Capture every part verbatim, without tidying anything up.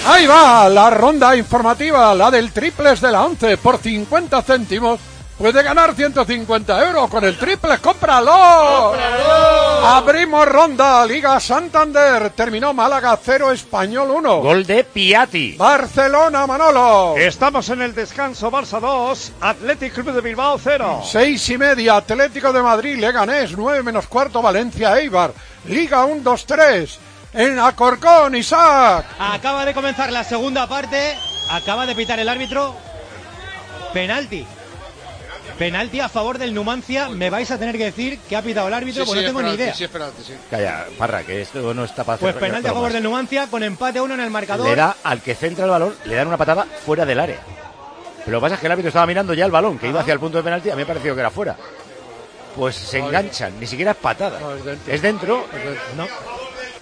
Ahí va la ronda informativa, la del triples de la once. Por cincuenta céntimos puede ganar ciento cincuenta euros con el triple. ¡Cómpralo! ¡Cómpralo! Abrimos ronda, Liga Santander. Terminó Málaga cero, Español uno. Gol de Piatti. Barcelona, Manolo. Estamos en el descanso. Barça dos, Athletic Club de Bilbao cero. Seis y media, Atlético de Madrid, Leganés, nueve menos cuarto, Valencia, Eibar. Liga uno dos tres. En Alcorcón, Isaac. Acaba de comenzar la segunda parte. Acaba de pitar el árbitro. Penalti. Penalti a favor del Numancia. Me vais a tener que decir que ha pitado el árbitro, sí, porque sí, no tengo penalti, ni idea. Sí, es penalti, sí. Calla, Parra, que esto no está para Pues penalti a favor del Numancia con empate a uno en el marcador. Le da al que centra el balón, le dan una patada fuera del área. Pero lo que pasa es que el árbitro estaba mirando ya el balón, que iba hacia el punto de penalti. A mí me ha parecido que era fuera. Pues se enganchan, ni siquiera es patada. No, es dentro. ¿Es dentro? Es dentro. No.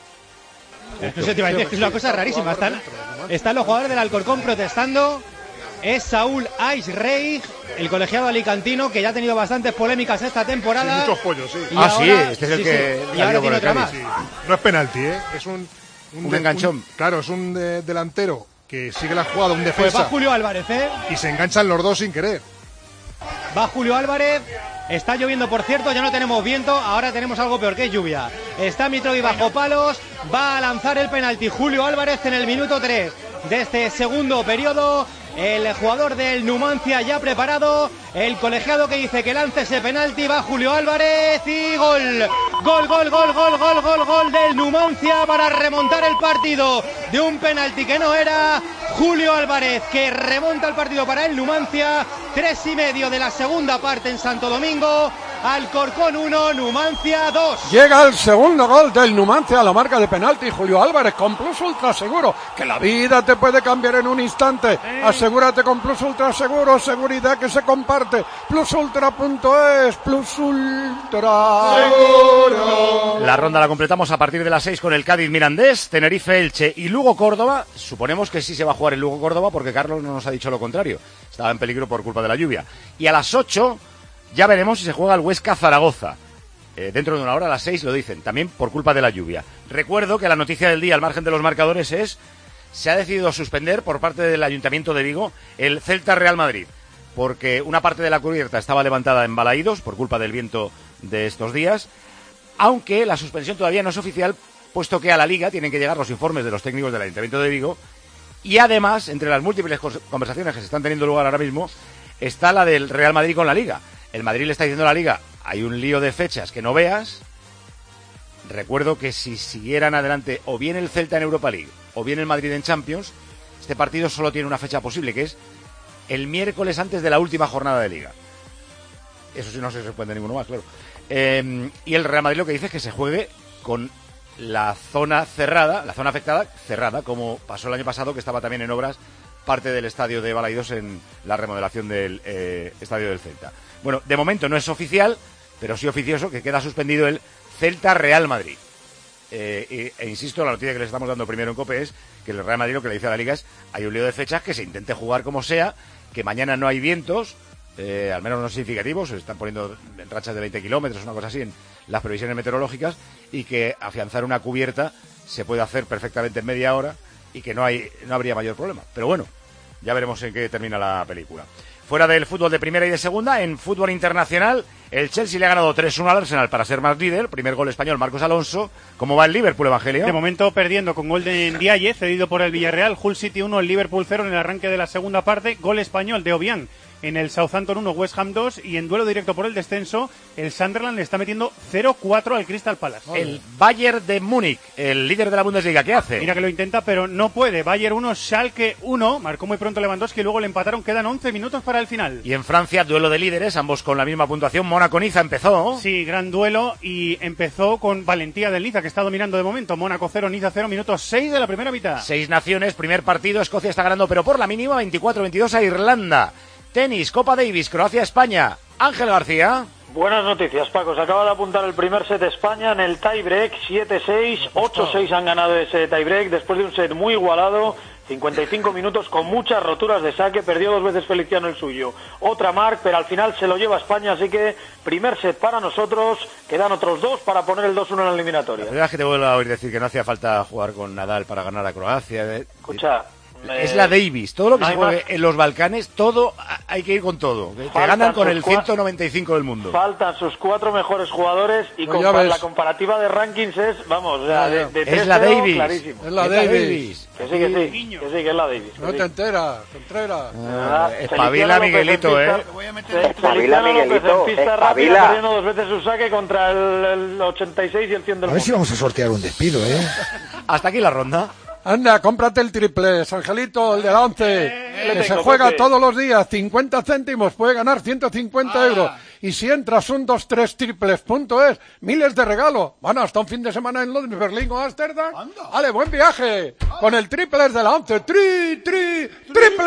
No sé, te iba a decir, es una cosa rarísima. Están, están los jugadores del Alcorcón protestando. Es Saúl Aisreich, el colegiado alicantino, que ya ha tenido bastantes polémicas esta temporada. Sí, muchos pollos, sí. Ah, ahora, sí, este es el sí, que... Sí. Y ahora tiene otra más. Sí. No es penalti, ¿eh? Es un... Un, un enganchón. Un, claro, es un de, delantero que sigue la jugada, un defensa. Pues va Julio Álvarez, ¿eh? Y se enganchan los dos sin querer. Va Julio Álvarez. Está lloviendo, por cierto, ya no tenemos viento, ahora tenemos algo peor que lluvia. Está Mitrovic bajo palos, va a lanzar el penalti Julio Álvarez en el minuto tres de este segundo periodo. El jugador del Numancia ya preparado, el colegiado que dice que lance ese penalti, va Julio Álvarez y gol. Gol, gol, gol, gol, gol, gol, gol del Numancia para remontar el partido de un penalti que no era. Julio Álvarez que remonta el partido para el Numancia. Tres y medio de la segunda parte en Santo Domingo. Alcorcón uno, Numancia dos. Llega el segundo gol del Numancia a la marca de penalti. Julio Álvarez con Plus Ultra Seguro, que la vida te puede cambiar en un instante. Eh. Asegúrate con Plus Ultra Seguro, seguridad que se comparte. plus ultra punto es, Plus Ultra Seguro. La ronda la completamos a partir de las seis con el Cádiz Mirandés, Tenerife Elche y Lugo Córdoba. Suponemos que sí se va a jugar el Lugo Córdoba porque Carlos no nos ha dicho lo contrario. Estaba en peligro por culpa de la lluvia. Y a las ocho ya veremos si se juega el Huesca Zaragoza. Eh, dentro de una hora, a las seis lo dicen, también por culpa de la lluvia. Recuerdo que la noticia del día, al margen de los marcadores, es: se ha decidido suspender por parte del Ayuntamiento de Vigo el Celta Real Madrid, porque una parte de la cubierta estaba levantada en Balaídos por culpa del viento de estos días, aunque la suspensión todavía no es oficial, puesto que a la Liga tienen que llegar los informes de los técnicos del Ayuntamiento de Vigo, y además, entre las múltiples conversaciones que se están teniendo lugar ahora mismo, está la del Real Madrid con la Liga. El Madrid le está diciendo a la Liga: hay un lío de fechas que no veas. Recuerdo que si siguieran adelante o bien el Celta en Europa League o bien el Madrid en Champions, este partido solo tiene una fecha posible, que es el miércoles antes de la última jornada de Liga. Eso sí, no se suspende ninguno más, claro. Eh, y el Real Madrid lo que dice es que se juegue con la zona cerrada, la zona afectada cerrada, como pasó el año pasado, que estaba también en obras parte del estadio de Balaídos en la remodelación del eh, estadio del Celta. Bueno, de momento no es oficial, pero sí oficioso, que queda suspendido el Celta-Real Madrid. Eh, e, e insisto, la noticia que les estamos dando primero en COPE es que el Real Madrid lo que le dice a la Liga es: hay un lío de fechas, que se intente jugar como sea, que mañana no hay vientos, eh, al menos no significativos, se están poniendo en rachas de veinte kilómetros, una cosa así, en las previsiones meteorológicas, y que afianzar una cubierta se puede hacer perfectamente en media hora y que no hay no habría mayor problema. Pero bueno, ya veremos en qué termina la película. Fuera del fútbol de primera y de segunda, en fútbol internacional, el Chelsea le ha ganado tres uno al Arsenal para ser más líder. Primer gol español, Marcos Alonso. ¿Cómo va el Liverpool, Evangelio? De momento perdiendo con gol de Ndiaye, cedido por el Villarreal. Hull City uno, el Liverpool cero en el arranque de la segunda parte. Gol español de Obiang en el Southampton uno, West Ham dos, y en duelo directo por el descenso, el Sunderland le está metiendo cero cuatro al Crystal Palace. El Bayern de Múnich, el líder de la Bundesliga, ¿qué hace? Mira que lo intenta, pero no puede. Bayern uno, Schalke uno, marcó muy pronto Lewandowski, luego le empataron, quedan once minutos para el final. Y en Francia, duelo de líderes, ambos con la misma puntuación. Mónaco-Niza empezó. Sí, gran duelo, y empezó con valentía del Niza, que está dominando de momento. Mónaco cero, Niza cero, minutos seis de la primera mitad. Seis naciones, primer partido, Escocia está ganando, pero por la mínima, veinticuatro veintidós a Irlanda. Tenis, Copa Davis, Croacia-España. Ángel García. Buenas noticias, Paco. Se acaba de apuntar el primer set de España en el tiebreak, siete seis, ocho seis han ganado ese tiebreak después de un set muy igualado. cincuenta y cinco minutos con muchas roturas de saque, perdió dos veces Feliciano el suyo, otra Marc, pero al final se lo lleva España, así que primer set para nosotros, quedan otros dos para poner el dos uno en la eliminatoria. La verdad es que te vuelvo a oír decir que no hacía falta jugar con Nadal para ganar a Croacia. Escucha... Es eh, la Davis, todo lo que no se juegue en los Balcanes, todo hay que ir con todo. Te ganan con el ciento noventa y cinco del mundo. Faltan sus cuatro mejores jugadores y pues compa la comparativa de rankings es, vamos, o sea, de, de es la Davis. Clarísimo. Es la Davis. Davis. Que sí, que sí, que sí, que es la Davis. No te enteras, Contreras. Ah, espabila Miguelito, ¿eh? Espabila Miguelito, espabila. Perdiendo dos veces su saque contra el, el ochenta y seis y el cien del mundo. A ver si vamos a sortear un despido, ¿eh? Hasta aquí la ronda. Anda, cómprate el triple, Angelito, el de la once, eh, que se juega porque... todos los días, cincuenta céntimos, puede ganar ciento cincuenta ah. euros. Y si entras un dos tres triples punto es, miles de regalos. Bueno, hasta un fin de semana en Londres, Berlín o Ámsterdam. Vale, buen viaje. Anda. Con el triple de la once, tri, tri, triple.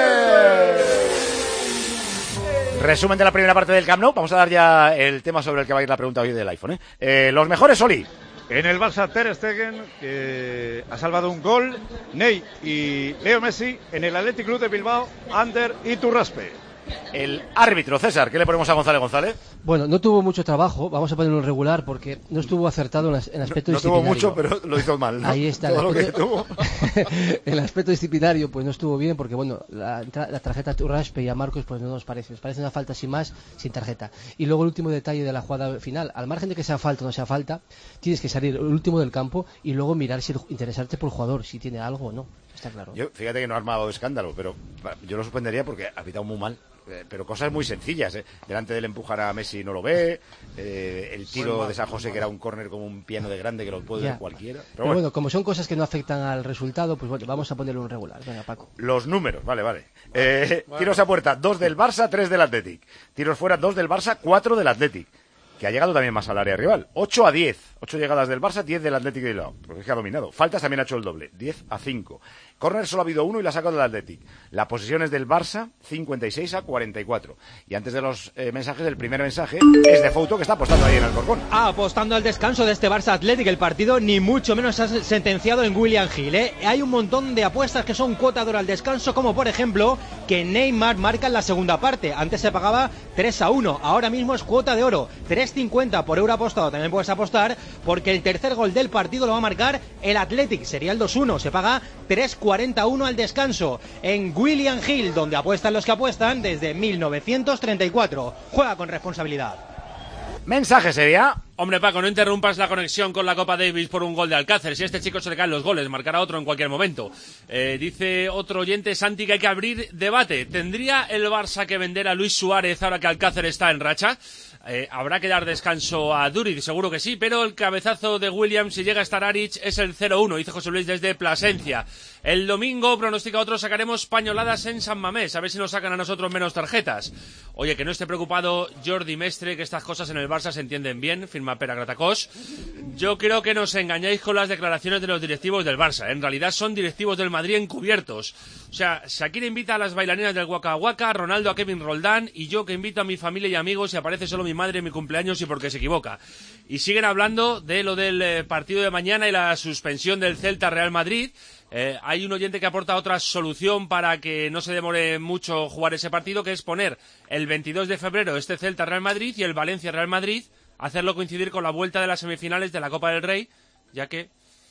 Resumen de la primera parte del Camp Nou. Vamos a dar ya el tema sobre el que va a ir la pregunta hoy del iPhone. ¿eh? Eh, los mejores, Oli. En el Barça, Ter Stegen, que ha salvado un gol, Ney y Leo Messi. En el Athletic Club de Bilbao, Ander y Turraspe. El árbitro, César, ¿qué le ponemos a González González? Bueno, no tuvo mucho trabajo, vamos a ponerlo regular porque no estuvo acertado en el aspecto no, no disciplinario. No tuvo mucho, pero lo hizo mal, ¿no? Ahí está. Todo el aspecto, lo que tuvo. El aspecto disciplinario pues no estuvo bien porque, bueno, la, la tarjeta a Turraspe y a Marcos pues no nos parece, nos parece una falta sin más, sin tarjeta. Y luego el último detalle de la jugada final, al margen de que sea falta o no sea falta, tienes que salir el último del campo y luego mirar, si interesarte por el jugador, si tiene algo o no, está claro. Yo, fíjate que no ha armado escándalo, pero yo lo suspendería porque ha pitado muy mal. Pero cosas muy sencillas, ¿eh? Delante del empujar a Messi no lo ve, eh, el tiro de San José que era un córner como un piano de grande que lo puede ver cualquiera. Pero, pero bueno. bueno, como son cosas que no afectan al resultado, pues bueno, vamos a ponerlo en regular. Venga, Paco. Los números, vale, vale. Eh, bueno. Tiros a puerta, dos del Barça, tres del Athletic. Tiros fuera, dos del Barça, cuatro del Athletic. Que ha llegado también más al área rival. ocho a diez. ocho llegadas del Barça, diez del Athletic de Bilbao. Porque es que ha dominado. Faltas también ha hecho el doble. diez a cinco. Corner solo ha habido uno y la ha sacado del Athletic. La posesión es del Barça, cincuenta y seis a cuarenta y cuatro. Y antes de los eh, mensajes, el primer mensaje es de Fouto, que está apostando ahí en el Alcorcón. Ah, apostando al descanso de este Barça Athletic. El partido ni mucho menos ha sentenciado en William Hill, ¿eh? Hay un montón de apuestas que son cuota de oro al descanso, como por ejemplo que Neymar marca en la segunda parte. Antes se pagaba tres a uno, ahora mismo es cuota de oro, tres cincuenta por euro apostado. También puedes apostar porque el tercer gol del partido lo va a marcar el Athletic, sería el dos uno, se paga tres cuarenta y uno al descanso en William Hill, donde apuestan los que apuestan desde mil novecientos treinta y cuatro. Juega con responsabilidad. Mensaje sería: hombre, Paco, no interrumpas la conexión con la Copa Davis por un gol de Alcácer. Si a este chico se le caen los goles, marcará otro en cualquier momento. Eh, dice otro oyente, Santi, que hay que abrir debate. ¿Tendría el Barça que vender a Luis Suárez ahora que Alcácer está en racha? Eh, habrá que dar descanso a Duriz, seguro que sí, pero el cabezazo de Williams, si llega a estar Aric, es el cero uno, dice José Luis desde Plasencia. El domingo, pronostica otro, sacaremos pañoladas en San Mamés, a ver si nos sacan a nosotros menos tarjetas. Oye, que no esté preocupado Jordi Mestre, que estas cosas en el Barça se entienden bien, firma Pera Gratacós. Yo creo que nos engañáis con las declaraciones de los directivos del Barça, en realidad son directivos del Madrid encubiertos. O sea, Shakira invita a las bailarinas del Waka Waka, Ronaldo a Kevin Roldán, y yo que invito a mi familia y amigos y aparece solo mi madre en mi cumpleaños y porque se equivoca. Y siguen hablando de lo del eh, partido de mañana y la suspensión del Celta Real Madrid. Eh, hay un oyente que aporta otra solución para que no se demore mucho jugar ese partido, que es poner el veintidós de febrero este Celta Real Madrid y el Valencia Real Madrid, hacerlo coincidir con la vuelta de las semifinales de la Copa del Rey, ya que...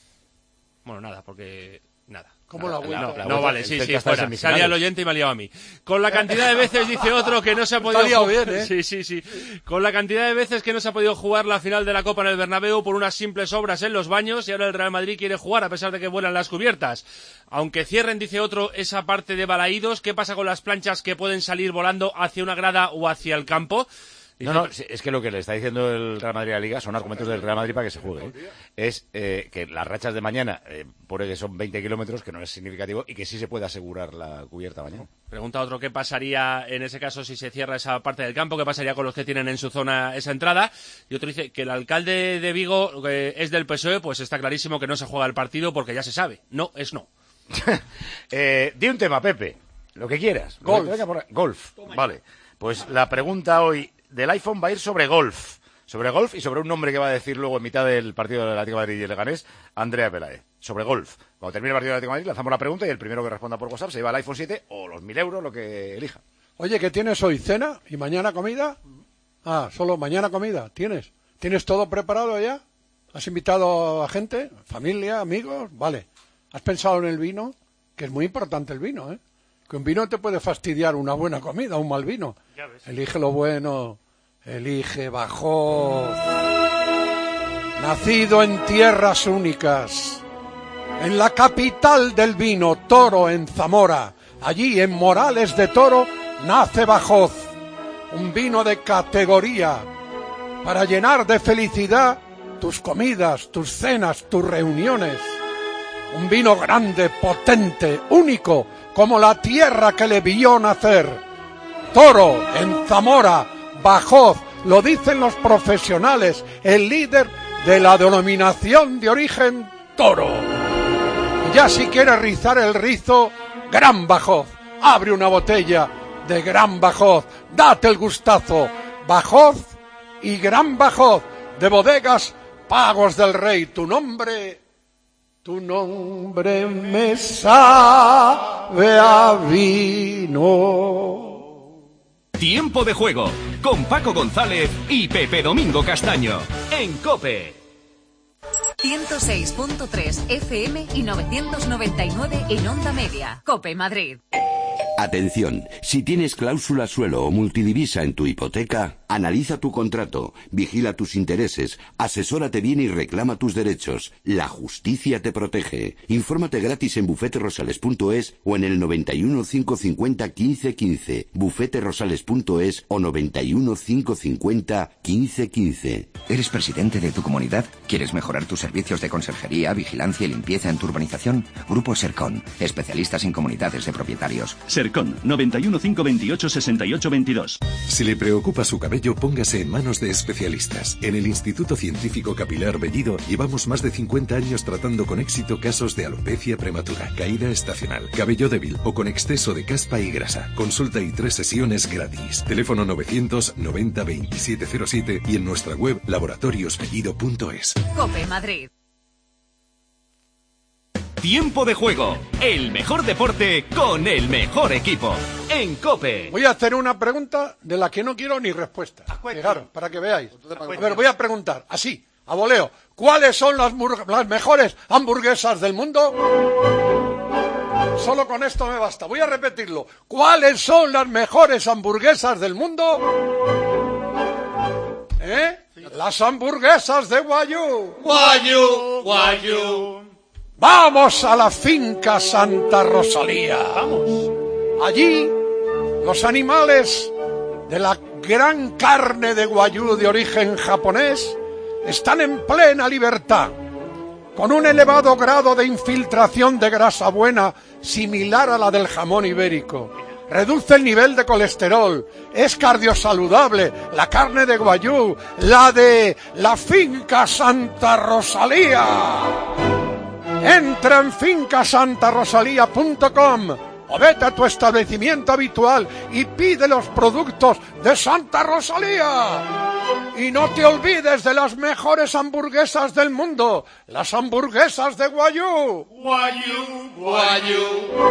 Bueno, nada, porque... Nada. ¿Cómo la vuelta? No, la no vuelta, vale, sí, sí, fuera. Salía el oyente y me ha liado a mí. Con la cantidad de veces, dice otro, que no se ha podido jugar... bien, ¿eh? Sí, sí, sí. Con la cantidad de veces que no se ha podido jugar la final de la Copa en el Bernabéu por unas simples obras en los baños, y ahora el Real Madrid quiere jugar a pesar de que vuelan las cubiertas. Aunque cierren, dice otro, esa parte de Balaídos, ¿qué pasa con las planchas que pueden salir volando hacia una grada o hacia el campo? No, no, es que lo que le está diciendo el Real Madrid a la Liga son argumentos del Real Madrid para que se juegue, ¿eh? Es eh, que las rachas de mañana, eh, pone que son veinte kilómetros, que no es significativo, y que sí se puede asegurar la cubierta mañana. Pregunta otro, ¿qué pasaría en ese caso si se cierra esa parte del campo? ¿Qué pasaría con los que tienen en su zona esa entrada? Y otro dice que el alcalde de Vigo eh, es del P S O E, pues está clarísimo que no se juega el partido porque ya se sabe. No es no. eh, di un tema, Pepe, lo que quieras. Golf. Venga por... Golf, vale. Pues la pregunta hoy del iPhone va a ir sobre golf. Sobre golf y sobre un nombre que va a decir luego en mitad del partido del Atlético de Madrid y el Leganés, Andrea Peláez. Sobre golf. Cuando termine el partido del Atlético de Madrid, lanzamos la pregunta y el primero que responda por WhatsApp se lleva el iPhone siete o los mil euros, lo que elija. Oye, ¿qué tienes hoy? ¿Cena? ¿Y mañana comida? Ah, solo mañana comida. ¿Tienes? ¿Tienes todo preparado ya? ¿Has invitado a gente? ¿Familia? ¿Amigos? Vale. ¿Has pensado en el vino? Que es muy importante el vino, ¿eh? Que un vino te puede fastidiar una buena comida, un mal vino. Ya ves. Elige lo bueno. Elige Bajós. Nacido en tierras únicas, en la capital del vino, Toro, en Zamora. Allí, en Morales de Toro, nace Bajós. Un vino de categoría para llenar de felicidad tus comidas, tus cenas, tus reuniones. Un vino grande, potente, único, como la tierra que le vio nacer. Toro, en Zamora, Bajós, lo dicen los profesionales, el líder de la denominación de origen Toro. Ya si quieres rizar el rizo, Gran Bajós. Abre una botella de Gran Bajós, date el gustazo. Bajós y Gran Bajós, de bodegas Pagos del Rey. Tu nombre, tu nombre me sabe a vino. Tiempo de juego con Paco González y Pepe Domingo Castaño en COPE. ciento seis punto tres F M y novecientos noventa y nueve en Onda Media. COPE Madrid. Atención, si tienes cláusula suelo o multidivisa en tu hipoteca, analiza tu contrato, vigila tus intereses, asesórate bien y reclama tus derechos. La justicia te protege. Infórmate gratis en bufete rosales punto es o en el noventa y uno, cinco cincuenta, quince quince, bufete rosales punto es o noventa y uno, cinco cincuenta, quince quince. ¿Eres presidente de tu comunidad? ¿Quieres mejorar tus servicios de conserjería, vigilancia y limpieza en tu urbanización? Grupo Sercon, especialistas en comunidades de propietarios. Sercon, noventa y uno, cinco veintiocho, sesenta y ocho veintidós. Si le preocupa su cabello, póngase en manos de especialistas. En el Instituto Científico Capilar Bellido llevamos más de cincuenta años tratando con éxito casos de alopecia prematura, caída estacional, cabello débil o con exceso de caspa y grasa. Consulta y tres sesiones gratis. Teléfono novecientos noventa veintisiete cero siete y en nuestra web laboratorios bellido punto es. COPE Madrid. Tiempo de juego, el mejor deporte con el mejor equipo en COPE. Voy a hacer una pregunta de la que no quiero ni respuesta. Fijaros, para que veáis. A ver, voy a preguntar, así, a voleo. ¿Cuáles son las, las mejores hamburguesas del mundo? Solo con esto me basta. Voy a repetirlo. ¿Cuáles son las mejores hamburguesas del mundo? ¿Eh? Las hamburguesas de Guayú. Guayú, Guayú. Vamos a la finca Santa Rosalía. Vamos. Allí, los animales de la gran carne de Guayú de origen japonés están en plena libertad, con un elevado grado de infiltración de grasa buena similar a la del jamón ibérico. Reduce el nivel de colesterol, es cardiosaludable. La carne de Guayú, la de la finca Santa Rosalía. Entra en finca santa rosalía punto com o vete a tu establecimiento habitual y pide los productos de Santa Rosalía. Y no te olvides de las mejores hamburguesas del mundo, las hamburguesas de Guayú. Guayú, Guayú.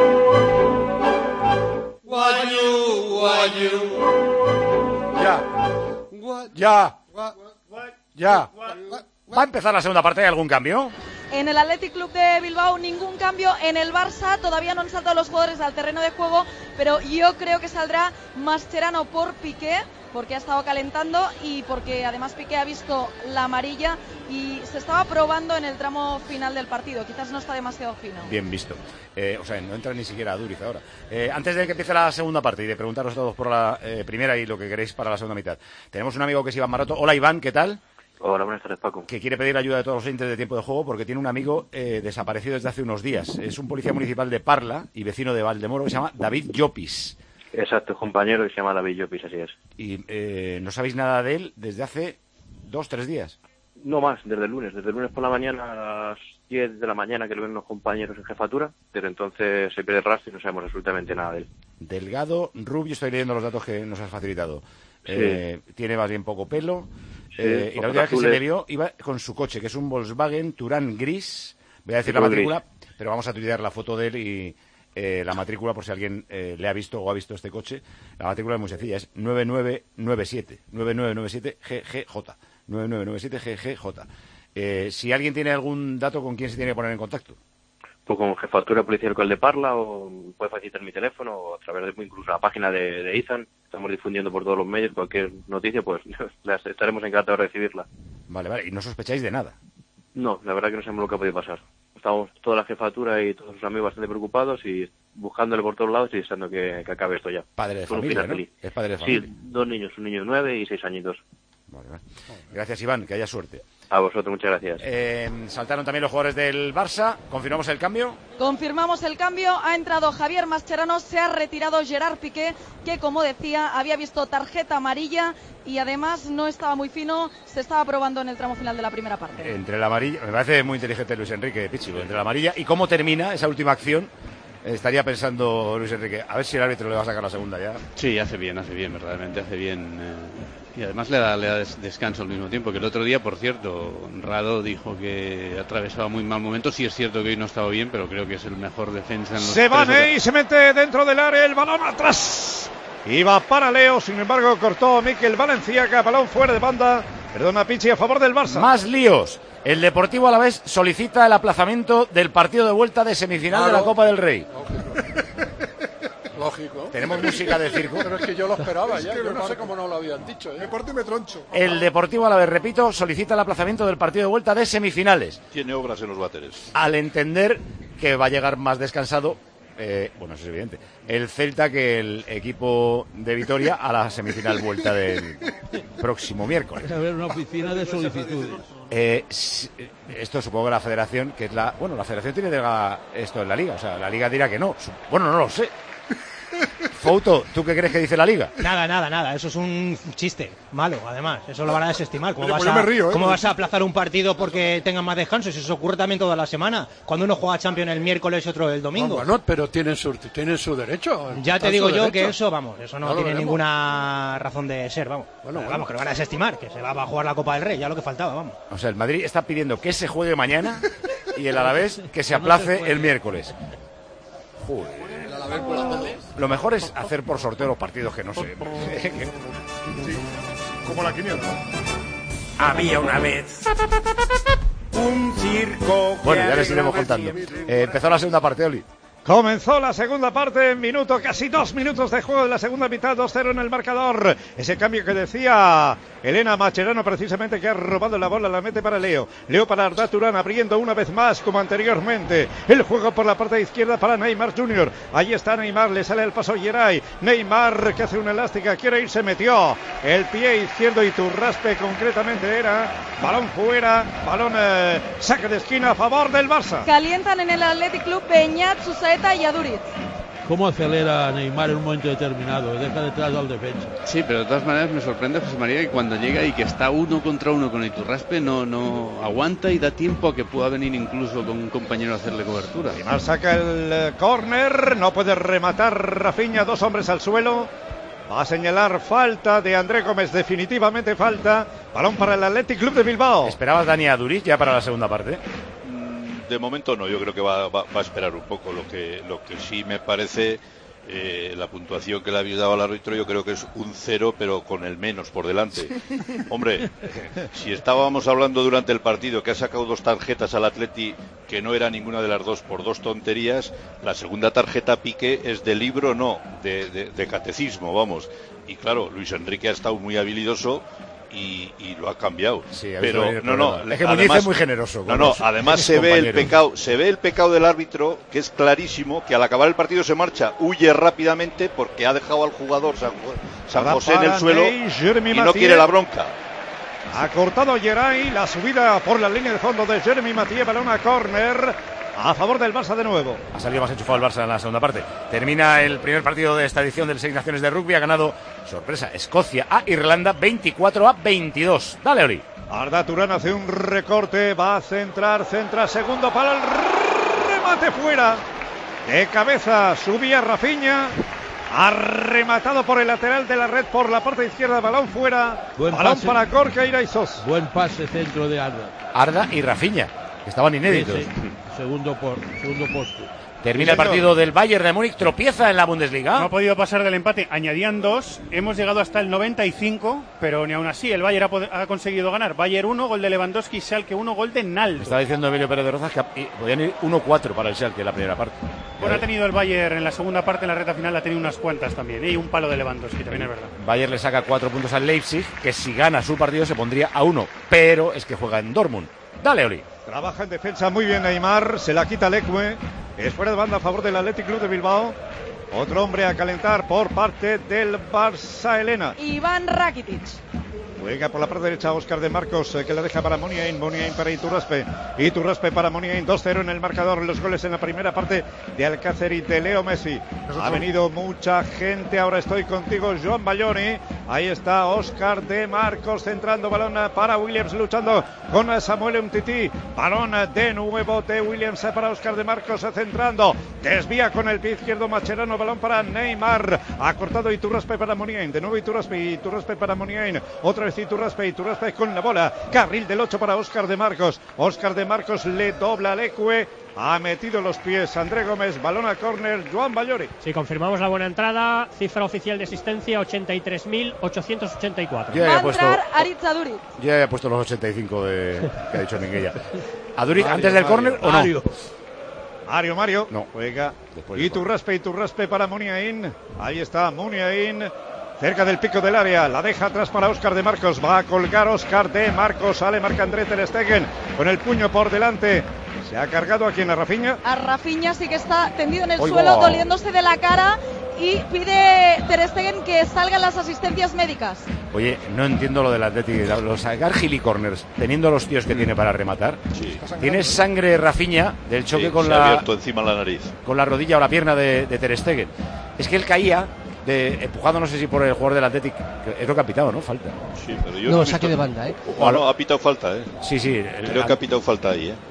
Guayú, Guayú. Ya. Ya. Ya. ¿Va a empezar la segunda parte? ¿Hay algún cambio? En el Athletic Club de Bilbao ningún cambio. En el Barça todavía no han saltado los jugadores al terreno de juego, pero yo creo que saldrá Mascherano por Piqué, porque ha estado calentando y porque además Piqué ha visto la amarilla y se estaba probando en el tramo final del partido. Quizás no está demasiado fino. Bien visto. Eh, o sea, no entra ni siquiera a Duriz ahora. Eh, antes de que empiece la segunda parte y de preguntaros a todos por la eh, primera y lo que queréis para la segunda mitad, tenemos un amigo que es Iván Maroto. Hola, Iván, ¿qué tal? Hola, buenas tardes, Paco. Que quiere pedir ayuda de todos los oyentes de Tiempo de Juego porque tiene un amigo eh, desaparecido desde hace unos días. Es un policía municipal de Parla y vecino de Valdemoro que se llama David Llopis. Exacto, compañero que se llama David Llopis, así es. Y eh, no sabéis nada de él desde hace dos, tres días. No más, desde el lunes. Desde el lunes por la mañana a las diez de la mañana que lo ven unos compañeros en jefatura. Desde entonces se pierde el rastro y no sabemos absolutamente nada de él. Delgado, rubio, estoy leyendo los datos que nos has facilitado. Sí. Eh, tiene más bien poco pelo. eh, y la última vez que se le vio iba con su coche, que es un Volkswagen Touran gris. Voy a decir la matrícula, gris. Pero vamos a tuitear la foto de él y eh, la matrícula por si alguien eh, le ha visto o ha visto este coche. La matrícula es muy sencilla, es nueve nueve nueve siete, nueve nueve nueve siete G G J, nueve nueve nueve siete G G J. Eh, si alguien tiene algún dato, ¿con quién se tiene que poner en contacto? Pues con Jefatura Policial Local de Parla, o puede facilitar mi teléfono, o a través de incluso la página de, de Izan. Estamos difundiendo por todos los medios cualquier noticia, pues las estaremos encantados de recibirla. Vale, vale, y no sospecháis de nada. No, la verdad que no sabemos lo que ha podido pasar. Estamos toda la jefatura y todos sus amigos bastante preocupados y buscándole por todos lados y deseando que, que acabe esto ya. Padre de Con familia, un final ¿no? feliz. Es padre de familia. Sí, dos niños, un niño de nueve y seis añitos. Vale, vale. Gracias, Iván, que haya suerte. A vosotros, muchas gracias. Eh, saltaron también los jugadores del Barça. ¿Confirmamos el cambio? Confirmamos el cambio. Ha entrado Javier Mascherano, se ha retirado Gerard Piqué, que como decía, había visto tarjeta amarilla y además no estaba muy fino, se estaba probando en el tramo final de la primera parte. Entre la amarilla, me parece muy inteligente Luis Enrique Pichi, entre la amarilla y cómo termina esa última acción. Estaría pensando Luis Enrique, a ver si el árbitro le va a sacar la segunda ya. Sí, hace bien, hace bien, verdaderamente hace bien. Eh, y además le da, le da des- descanso al mismo tiempo. Que el otro día, por cierto, Rado dijo que atravesaba muy mal momento. Sí es cierto que hoy no estaba bien, pero creo que es el mejor defensa en los Se va tres Ney, se mete dentro del área, el balón atrás. Iba para Leo, sin embargo cortó Miquel Valenciaga, balón fuera de banda. Perdona, Pichi, a favor del Barça. Más líos. El Deportivo Alavés solicita el aplazamiento del partido de vuelta de semifinal Claro. de la Copa del Rey. Lógico. Tenemos música de circo. Pero es que yo lo esperaba Es ya. que Yo me no sé parto. cómo no lo habían dicho. ¿eh? Me parto y me troncho. El Deportivo Alavés, repito, solicita el aplazamiento del partido de vuelta de semifinales. Tiene obras en los váteres. Al entender que va a llegar más descansado, eh, bueno, eso es evidente, el Celta que el equipo de Vitoria a la semifinal vuelta del próximo miércoles. A ver, una oficina de solicitudes. Eh, s- esto supongo que la federación, que es la... Bueno, la federación tiene delega esto en la liga, o sea, la liga dirá que no. Su- Bueno, no lo sé. Fouto, ¿tú qué crees que dice la liga? Nada, nada, nada. Eso es un chiste malo, además. Eso lo van a desestimar. ¿Cómo, Oye, vas, pues yo a, me río, ¿eh? ¿cómo vas a aplazar un partido porque tengan más descanso? Si eso ocurre también toda la semana. Cuando uno juega Champions el miércoles y otro el domingo. No, bueno, pero tienen su, tienen su derecho. Ya te Está digo su yo derecho. que eso, vamos, eso no Ya lo tiene veremos. ninguna razón de ser, vamos. Bueno, Vamos, bueno. que lo van a desestimar, que se va a jugar la Copa del Rey, ya lo que faltaba, vamos. O sea, el Madrid está pidiendo que se juegue mañana y el Alavés que se aplace el miércoles. Joder. Lo mejor es hacer por sorteo los partidos que no sé. Como la quiniela. Había una vez un circo. Bueno, ya les iremos contando. Eh, empezó la segunda parte, Oli. Comenzó la segunda parte, minuto, casi dos minutos de juego de la segunda mitad, dos cero en el marcador. Ese cambio que decía Elena Mascherano, precisamente, que ha robado la bola, la mete para Leo. Leo para Arda Turán, abriendo una vez más, como anteriormente. El juego por la parte izquierda para Neymar junior Ahí está Neymar, le sale el paso Geray. Neymar, que hace una elástica, quiere ir, se metió. El pie izquierdo y Turraspe, concretamente, era balón fuera, balón eh, saque de esquina a favor del Barça. Calientan en el Athletic Club Beñat, Susaeta y Aduriz. ¿Cómo acelera Neymar en un momento determinado? Deja detrás al defensa. Sí, pero de todas maneras me sorprende, José María, que cuando llega y que está uno contra uno con Iturraspe no, no aguanta y da tiempo a que pueda venir incluso con un compañero a hacerle cobertura. Neymar saca el eh, córner, no puede rematar Rafinha, dos hombres al suelo. Va a señalar falta de André Gómez, definitivamente falta. Balón para el Athletic Club de Bilbao. ¿Esperabas Dani a Duriz ya para la segunda parte? De momento no, yo creo que va, va, va a esperar un poco. Lo que, lo que sí me parece, eh, la puntuación que le habéis dado al árbitro, yo creo que es un cero, pero con el menos por delante. Hombre, si estábamos hablando durante el partido que ha sacado dos tarjetas al Atleti, que no era ninguna de las dos por dos tonterías, la segunda tarjeta Piqué es de libro, no, de, de, de catecismo, vamos. Y claro, Luis Enrique ha estado muy habilidoso. Y, y lo ha cambiado, Sí, ha pero visto no, el no, problema. Es que Muñiz es muy generoso con no, no, los- además sus se ve el compañeros. pecado, se ve el pecado del árbitro, que es clarísimo, que al acabar el partido se marcha, huye rápidamente porque ha dejado al jugador San, Jo- San José en el suelo Ney, Jeremy y no Mathieu. quiere la bronca. Ha cortado Geray, la subida por la línea de fondo de Jeremy Mathieu, balón a córner a favor del Barça de nuevo. Ha salido más enchufado el Barça en la segunda parte. Termina el primer partido de esta edición del Seis Naciones de Rugby. Ha ganado, sorpresa, Escocia a Irlanda veinticuatro a veintidós. Dale, Oli. Arda Turán hace un recorte, va a centrar, centra, segundo para el remate fuera. De cabeza subía Rafinha. Ha rematado por el lateral de la red por la parte izquierda, balón fuera. Buen balón pase. para Gorka Iraizos. Buen pase centro de Arda. Arda y Rafinha, que estaban inéditos. Sí, sí. Segundo, por, segundo poste. Termina el partido del Bayern de Múnich, tropieza en la Bundesliga. No ha podido pasar del empate, añadían dos, hemos llegado hasta el noventa y cinco, pero ni aún así el Bayern ha, pod- ha conseguido ganar. Bayern uno, gol de Lewandowski, Schalke uno, gol de Naldo. Estaba diciendo Emilio Pérez de Rozas que y podían ir uno cuatro para el Schalke en la primera parte. Bueno, ha tenido el Bayern en la segunda parte, en la recta final ha tenido unas cuantas también, ¿eh? Y un palo de Lewandowski, también es verdad. Bayern le saca cuatro puntos al Leipzig, que si gana su partido se pondría a uno, pero es que juega en Dortmund. Dale, Oli. Trabaja en defensa muy bien Neymar, se la quita Leque, es fuera de banda a favor del Athletic Club de Bilbao. Otro hombre a calentar por parte del Barça Helena. Iván Rakitic. Juega por la parte derecha Óscar de Marcos, eh, que la deja para Muniain, Muniain para Iturraspe, Iturraspe para Muniain, dos cero en el marcador, los goles en la primera parte de Alcácer y de Leo Messi. Ha venido mucha gente, ahora estoy contigo, Joan Balloni, ahí está Óscar de Marcos centrando, balón para Williams, luchando con Samuel Umtiti, balón de nuevo de Williams para Óscar de Marcos centrando, desvía con el pie izquierdo Mascherano, balón para Neymar, ha cortado Iturraspe para Muniain, de nuevo Iturraspe, Iturraspe para Muniain, otra vez Iturraspe, Iturraspe con la bola, carril del ocho para Óscar de Marcos, Óscar de Marcos le dobla a Leque, ha metido los pies André Gómez, balón a córner, Joan Ballori. Sí, confirmamos la buena entrada, cifra oficial de asistencia ochenta y tres mil ochocientos ochenta y cuatro. Yo Va había a puesto, entrar Aritz Aduriz. yo había puesto los ochenta y cinco de, que ha dicho Minguella. ¿Aduriz antes del córner o no? Mario. Mario, Mario, no. Juega Después del Iturraspe, Iturraspe para Muniain, ahí está Muniain, cerca del pico del área, la deja atrás para Óscar de Marcos, va a colgar Óscar de Marcos, sale Marc-André ter Stegen con el puño por delante, se ha cargado aquí en la Rafinha. A Rafinha sí que está tendido en el Oiga. suelo, doliéndose de la cara, y pide Ter Stegen que salgan las asistencias médicas. Oye, no entiendo lo del Atlético, los sacar gili corners, teniendo los tíos que tiene para rematar. Sí. Tiene sangre Rafinha del choque Sí, con se ha la abierto encima la nariz. con la rodilla o la pierna de, de Ter Stegen. Es que él caía de, empujado, no sé si por el jugador del Atlético, es lo que ha pitado, ¿no? Falta. Sí, pero yo No, he visto- saque de banda, ¿eh? O no, ha pitado falta, ¿eh? Sí, sí. el- Creo que ha pitado falta ahí, ¿eh?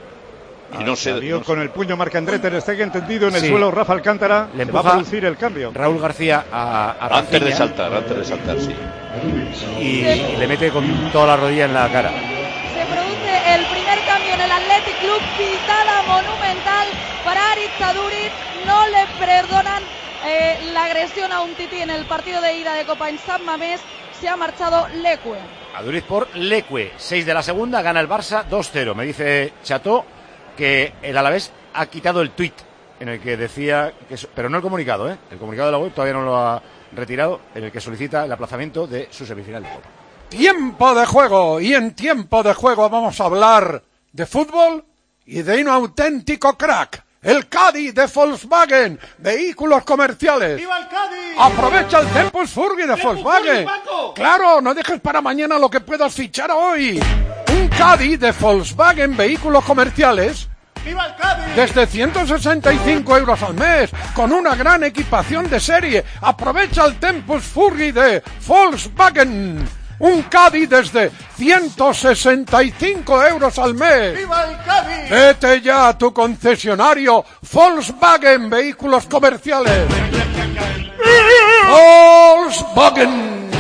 Y no sé. Salió no sé- con el puño Marc-André ter Stegen tendido en el Sí. suelo, Rafa Alcántara, Le se va a empuja producir el cambio. Raúl García a, a Antes de Rafinha saltar, antes de saltar, sí. y, y le mete con toda la rodilla en la cara. Se produce el primer cambio en el Athletic Club, pitada monumental para Aritz Aduriz, no le perdonan eh, la agresión a un tití en el partido de ida de Copa en San Mamés, se ha marchado Leque. Aduriz por Leque, seis de la segunda, gana el Barça dos cero. Me dice Cható que el Alavés ha quitado el tuit en el que decía, que, pero no el comunicado, ¿eh? El comunicado de la web todavía no lo ha retirado, en el que solicita el aplazamiento de su semifinal de Copa. Tiempo de juego, y en tiempo de juego vamos a hablar de fútbol y de un auténtico crack, el Caddy de Volkswagen, vehículos comerciales. ¡Viva el Cádiz! Aprovecha el Tempus Furby de Volkswagen. Furby, Paco! Claro, no dejes para mañana lo que puedas fichar hoy. Un Caddy de Volkswagen, vehículos comerciales, ¡Viva el Cádiz! desde ciento sesenta y cinco euros al mes, con una gran equipación de serie. Aprovecha el Tempus Furby de Volkswagen. Un Caddy desde ciento sesenta y cinco euros al mes. ¡Viva el Cádiz! Vete ya a tu concesionario Volkswagen Vehículos Comerciales. Volkswagen.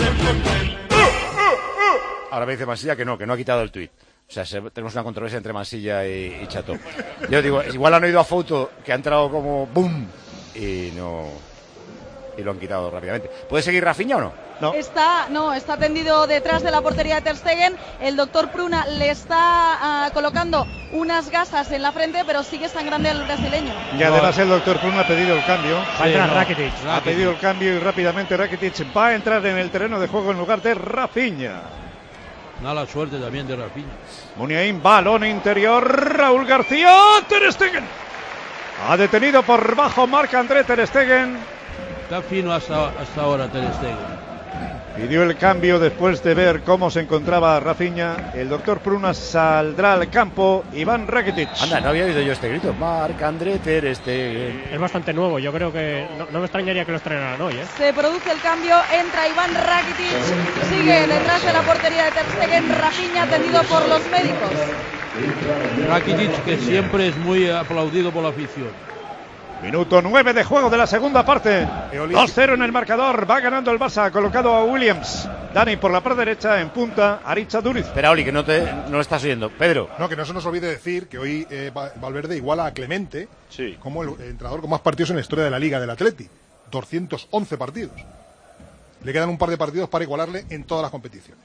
Ahora me dice Mansilla que no, que no ha quitado el tuit. O sea, se, tenemos una controversia entre Mansilla y, y Cható. Yo digo, igual han oído a Foto que ha entrado como boom y no y lo han quitado rápidamente. ¿Puede seguir Rafinha o no? No. Está, no, está tendido detrás de la portería de Ter Stegen. El doctor Pruna le está uh, colocando unas gasas en la frente, pero sigue sangrando el brasileño. Y además el doctor Pruna ha pedido el cambio. Va a entrar Rakitic. Ha pedido el cambio y rápidamente Rakitic va a entrar en el terreno de juego en lugar de Rafinha. Mala suerte también de Rafinha. Muniain, balón interior, Raúl García, Ter Stegen. Ha detenido por bajo Marc-André ter Stegen. Está fino hasta, hasta ahora Ter Stegen. Pidió el cambio después de ver cómo se encontraba Rafinha. El doctor Pruna saldrá al campo. Iván Rakitic. Anda, no había oído yo este grito. Marc-André ter Stegen. Es bastante nuevo, yo creo que no, no me extrañaría que lo estrenaran hoy, ¿eh? Se produce el cambio, entra Iván Rakitic, sigue detrás de la portería de Ter Stegen, Rafinha atendido por los médicos. Rakitic, que siempre es muy aplaudido por la afición. Minuto nueve de juego de la segunda parte. dos cero en el marcador. Va ganando el Barça. Ha colocado a Williams. Dani por la parte derecha en punta. Aritz Duriz. Espera, Oli, que no te no lo estás oyendo. Pedro. No, que no se nos olvide decir que hoy eh, Valverde iguala a Clemente sí. como el entrenador con más partidos en la historia de la Liga del Atleti. doscientos once partidos. Le quedan un par de partidos para igualarle en todas las competiciones.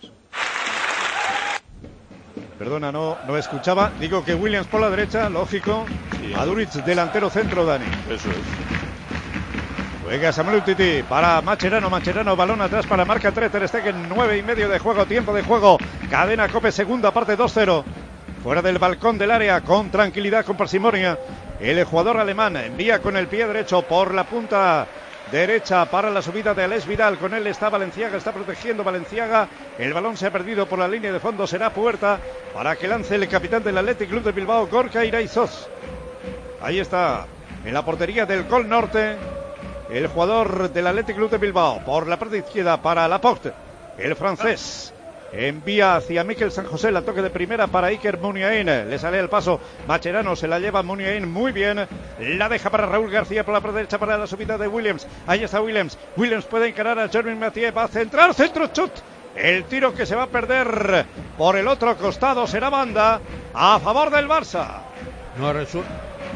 Perdona, no, no escuchaba. Digo que Williams por la derecha, lógico. Sí, a Duriz, delantero centro, Dani. Eso es. Juega Samuel Umtiti para Mascherano. Mascherano, balón atrás para marca tres. Ter Stegen, nueve y medio de juego, tiempo de juego. Cadena Cope, segunda parte, dos cero. Fuera del balcón del área, con tranquilidad, con parsimonia. El jugador alemán envía con el pie derecho por la punta derecha para la subida de Alex Vidal. Con él está Valenciaga, está protegiendo Valenciaga. El balón se ha perdido por la línea de fondo. Será puerta para que lance el capitán del Athletic Club de Bilbao, Gorka Iraizos. Ahí está, en la portería del Col Norte, el jugador del Athletic Club de Bilbao. Por la parte izquierda para Laporte, el francés. Envía hacia Miquel San José, la toque de primera para Iker Muniain. Le sale el paso Mascherano, se la lleva Muniain muy bien. La deja para Raúl García por la parte derecha para la subida de Williams. Ahí está Williams. Williams puede encarar a Jeremy Mathieu. Va a centrar, centro, chut. El tiro que se va a perder por el otro costado será banda a favor del Barça. No ha resuelto.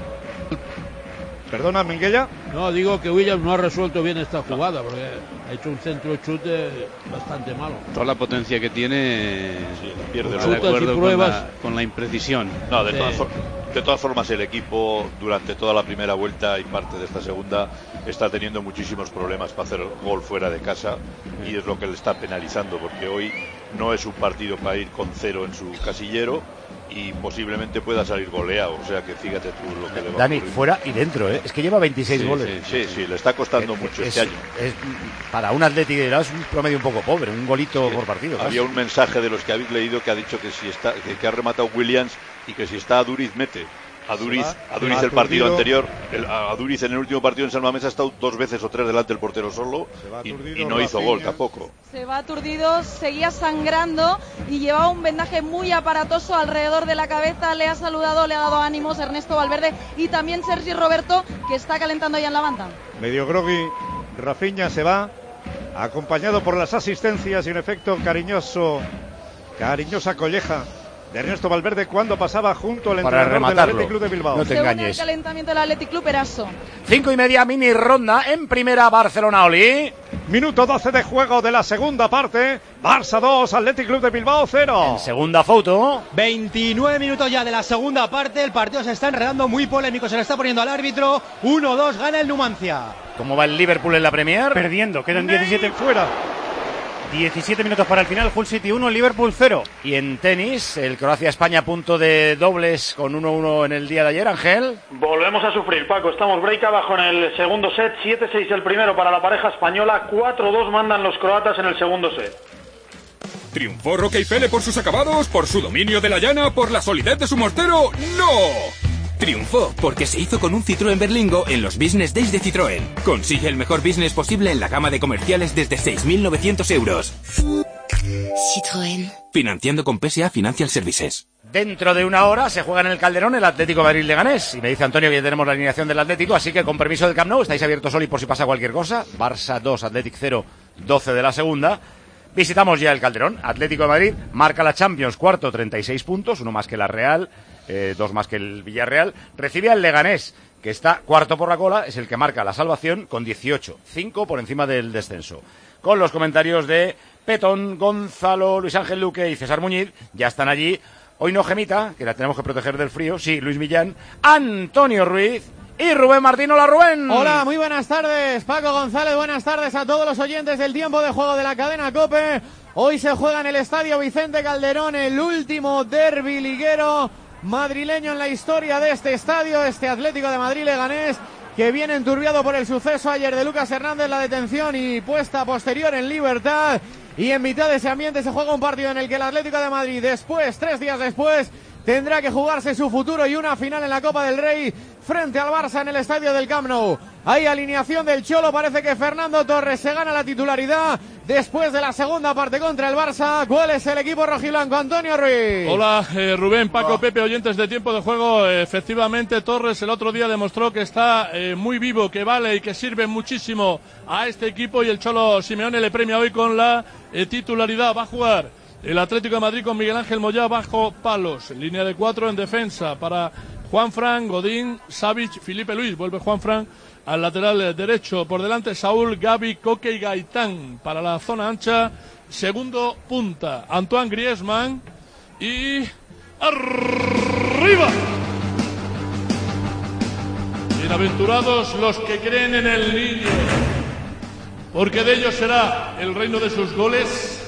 Perdona, Minguella. No, digo que Williams no ha resuelto bien esta jugada porque ha hecho un centro chute bastante malo. Toda la potencia que tiene sí, pierde de acuerdo con la, con la imprecisión. No, de, sí. todas for- de todas formas el equipo durante toda la primera vuelta y parte de esta segunda está teniendo muchísimos problemas para hacer gol fuera de casa y es lo que le está penalizando porque hoy no es un partido para ir con cero en su casillero y posiblemente pueda salir goleado, o sea que fíjate tú lo que le va Dani, a ocurrir. fuera y dentro, ¿eh? Es que lleva veintiséis sí, goles. Sí, sí, sí, le está costando es, mucho es, este año. Es, para un Atlético de Bilbao es un promedio un poco pobre, un golito sí, por partido. Había casi un mensaje de los que habéis leído que ha dicho que si está, que, que ha rematado Williams y que si está a Duriz mete. A Duriz, a Duriz el partido anterior, el, a Duriz en el último partido en San Mamés ha estado dos veces o tres delante del portero solo y, y no hizo gol tampoco. Se va aturdido, seguía sangrando y llevaba un vendaje muy aparatoso alrededor de la cabeza. Le ha saludado, le ha dado ánimos Ernesto Valverde y también Sergi Roberto, que está calentando ya en la banda. Medio grogui, Rafinha se va, acompañado por las asistencias y un efecto cariñoso, cariñosa colleja de Ernesto Valverde cuando pasaba junto al para entrenador del Athletic Club de Bilbao. No te Según engañes. el calentamiento del Athletic Club, Eraso. Cinco y media, mini ronda en primera, Barcelona, Oli. Minuto doce de juego de la segunda parte. Barça dos, Athletic Club de Bilbao cero. En segunda foto. veintinueve minutos ya de la segunda parte. El partido se está enredando, muy polémico. Se le está poniendo al árbitro. uno dos, gana el Numancia. ¿Cómo va el Liverpool en la Premier? Perdiendo, quedan diecisiete fuera. diecisiete minutos para el final, Hull City uno, Liverpool cero. Y en tenis, el Croacia-España punto de dobles con uno uno en el día de ayer, Ángel. Volvemos a sufrir, Paco, estamos break abajo en el segundo set, siete seis el primero para la pareja española, cuatro dos mandan los croatas en el segundo set. ¿Triunfó Roque y Fele por sus acabados, por su dominio de la llana, por la solidez de su mortero? ¡No! Triunfó porque se hizo con un Citroën Berlingo en los Business Days de Citroën. Consigue el mejor business posible en la gama de comerciales desde seis mil novecientos euros. Citroën. Financiando con P S A Financial Services. Dentro de una hora se juega en el Calderón el Atlético Madrid-Leganés. Y me dice Antonio que ya tenemos la alineación del Atlético, así que con permiso del Camp Nou, estáis abiertos hoy por si pasa cualquier cosa. Barça dos, Athletic cero, doce de la segunda. Visitamos ya el Calderón. Atlético de Madrid marca la Champions, cuarto, treinta y seis puntos, uno más que la Real. Eh, dos más que el Villarreal. Recibe al Leganés, que está cuarto por la cola, es el que marca la salvación con dieciocho, cinco por encima del descenso. Con los comentarios de Petón, Gonzalo, Luis Ángel Luque y César Muñiz, ya están allí. Hoy no Gemita, que la tenemos que proteger del frío, sí, Luis Millán, Antonio Ruiz y Rubén Martín. Hola, Rubén. Hola, muy buenas tardes, Paco González, buenas tardes a todos los oyentes del tiempo de juego de la cadena COPE. Hoy se juega en el Estadio Vicente Calderón el último derbi liguero madrileño en la historia de este estadio, este Atlético de Madrid-Leganés, que viene enturbiado por el suceso ayer de Lucas Hernández, la detención y puesta posterior en libertad. Y en mitad de ese ambiente se juega un partido en el que el Atlético de Madrid, después, tres días después, tendrá que jugarse su futuro y una final en la Copa del Rey frente al Barça en el estadio del Camp Nou. Hay alineación del Cholo, parece que Fernando Torres se gana la titularidad después de la segunda parte contra el Barça. ¿Cuál es el equipo rojiblanco? Antonio Ruiz. Hola, eh, Rubén, Paco, oh. Pepe, oyentes de Tiempo de Juego. Eh, efectivamente, Torres el otro día demostró que está eh, muy vivo, que vale y que sirve muchísimo a este equipo, y el Cholo Simeone le premia hoy con la eh, titularidad. Va a jugar el Atlético de Madrid con Miguel Ángel Moyá bajo palos, línea de cuatro en defensa para Juanfran, Godín, Savic, Felipe Luis. Vuelve Juanfran al lateral derecho. Por delante Saúl, Gavi, Coque y Gaitán. Para la zona ancha, segundo punta, Antoine Griezmann. Y arriba. Bienaventurados los que creen en el niño, porque de ellos será el reino de sus goles.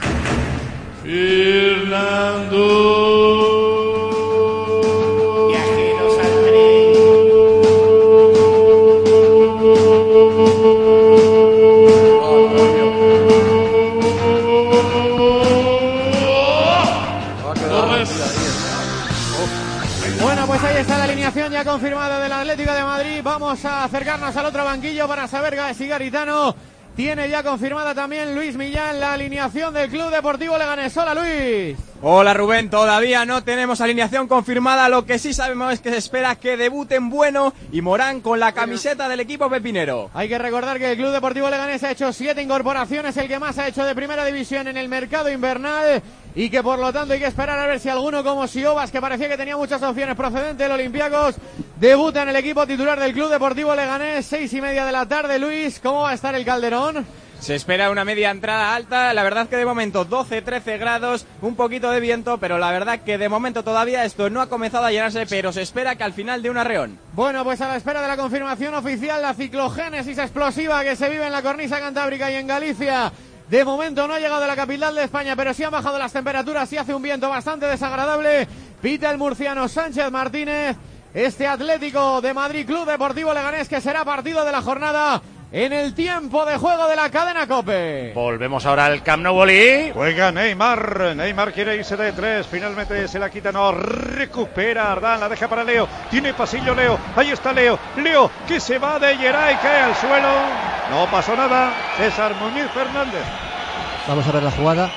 Fernando. Pues ahí está la alineación ya confirmada del Atlético de Madrid. Vamos a acercarnos al otro banquillo para saber si Garitano tiene ya confirmada también Luis Millán la alineación del Club Deportivo Leganés. Hola, Luis. Hola, Rubén. Todavía no tenemos alineación confirmada. Lo que sí sabemos es que se espera que debuten Bueno y Morán con la camiseta del equipo pepinero. Hay que recordar que el Club Deportivo Leganés ha hecho siete incorporaciones, el que más ha hecho de primera división en el mercado invernal, y que por lo tanto hay que esperar a ver si alguno como Siobas, que parecía que tenía muchas opciones procedente del Olympiacos, debuta en el equipo titular del Club Deportivo Leganés. Seis y media de la tarde. Luis, ¿cómo va a estar el Calderón? Se espera una media entrada alta, la verdad que de momento doce trece grados, un poquito de viento, pero la verdad que de momento todavía esto no ha comenzado a llenarse, pero se espera que al final dé un arreón. Bueno, pues a la espera de la confirmación oficial, la ciclogénesis explosiva que se vive en la cornisa cantábrica y en Galicia. De momento no ha llegado a la capital de España, pero sí han bajado las temperaturas y hace un viento bastante desagradable. Pita el murciano Sánchez Martínez. Este Atlético de Madrid Club Deportivo Leganés, que será partido de la jornada en el tiempo de juego de la cadena COPE. Volvemos ahora al Camp Nou. Bolí. Juega Neymar. Neymar quiere irse de tres. Finalmente se la quita. No, recupera Ardán. La deja para Leo. Tiene pasillo Leo. Ahí está Leo. Leo que se va de Geray. Cae al suelo. No pasó nada. César Muñiz Fernández. Vamos a ver la jugada.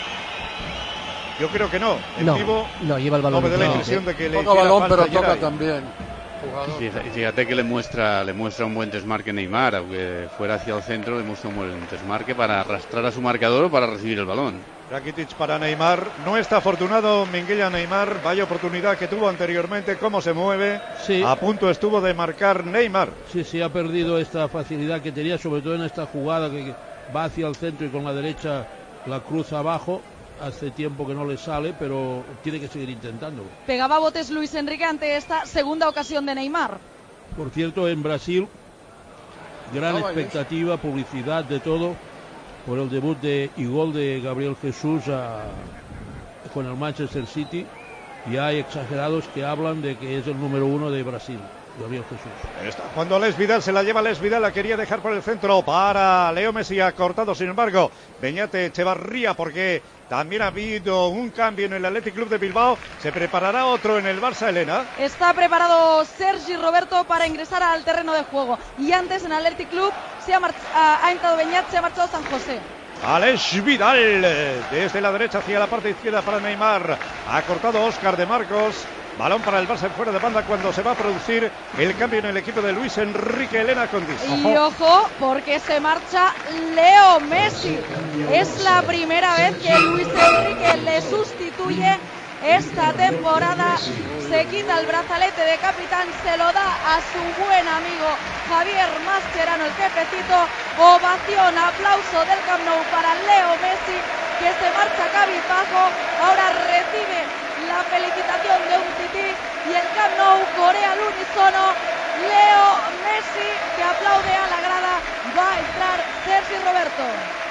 Yo creo que no. En no, vivo no lleva el balón. No me da la no, impresión de que le toca balón, pero toca Geray. también. Jugador. Fíjate que le muestra, le muestra un buen desmarque Neymar, aunque fuera hacia el centro, le muestra un buen desmarque para arrastrar a su marcador o para recibir el balón. Rakitic para Neymar. No está afortunado Minguella Neymar. Vaya oportunidad que tuvo anteriormente. Cómo se mueve. Sí. A punto estuvo de marcar Neymar. Sí, sí, ha perdido esta facilidad que tenía, sobre todo en esta jugada que va hacia el centro y con la derecha la cruza abajo. Hace tiempo que no le sale, pero tiene que seguir intentándolo. Pegaba botes Luis Enrique ante esta segunda ocasión de Neymar. Por cierto, en Brasil, gran expectativa, publicidad, de todo, por el debut de, y gol de Gabriel Jesús a, con el Manchester City. Y hay exagerados que hablan de que es el número uno de Brasil. Gabriel Jesús. Está cuando Les Vidal, se la lleva Les Vidal, la quería dejar por el centro para Leo Messi, ha cortado sin embargo Beñate Echevarría, porque también ha habido un cambio en el Athletic Club de Bilbao. Se preparará otro en el Barça, Elena. Está preparado Sergi Roberto para ingresar al terreno de juego, y antes en el Athletic Club se ha, ha, ha entrado Beñat, se ha marchado San José. Alex Vidal desde la derecha hacia la parte izquierda para Neymar, ha cortado Óscar de Marcos. Balón para el Barça fuera de banda cuando se va a producir el cambio en el equipo de Luis Enrique. Elena Condis. Y ojo, porque se marcha Leo Messi. Es la primera vez que Luis Enrique le sustituye esta temporada. Se quita el brazalete de capitán, se lo da a su buen amigo Javier Mascherano, el jefecito. Ovación, aplauso del Camp Nou para Leo Messi, que se marcha cabizbajo. Ahora recibe la felicitación de un tití y el Camp Nou corea al unísono. Leo Messi, que aplaude a la grada. Va a entrar Sergi Roberto.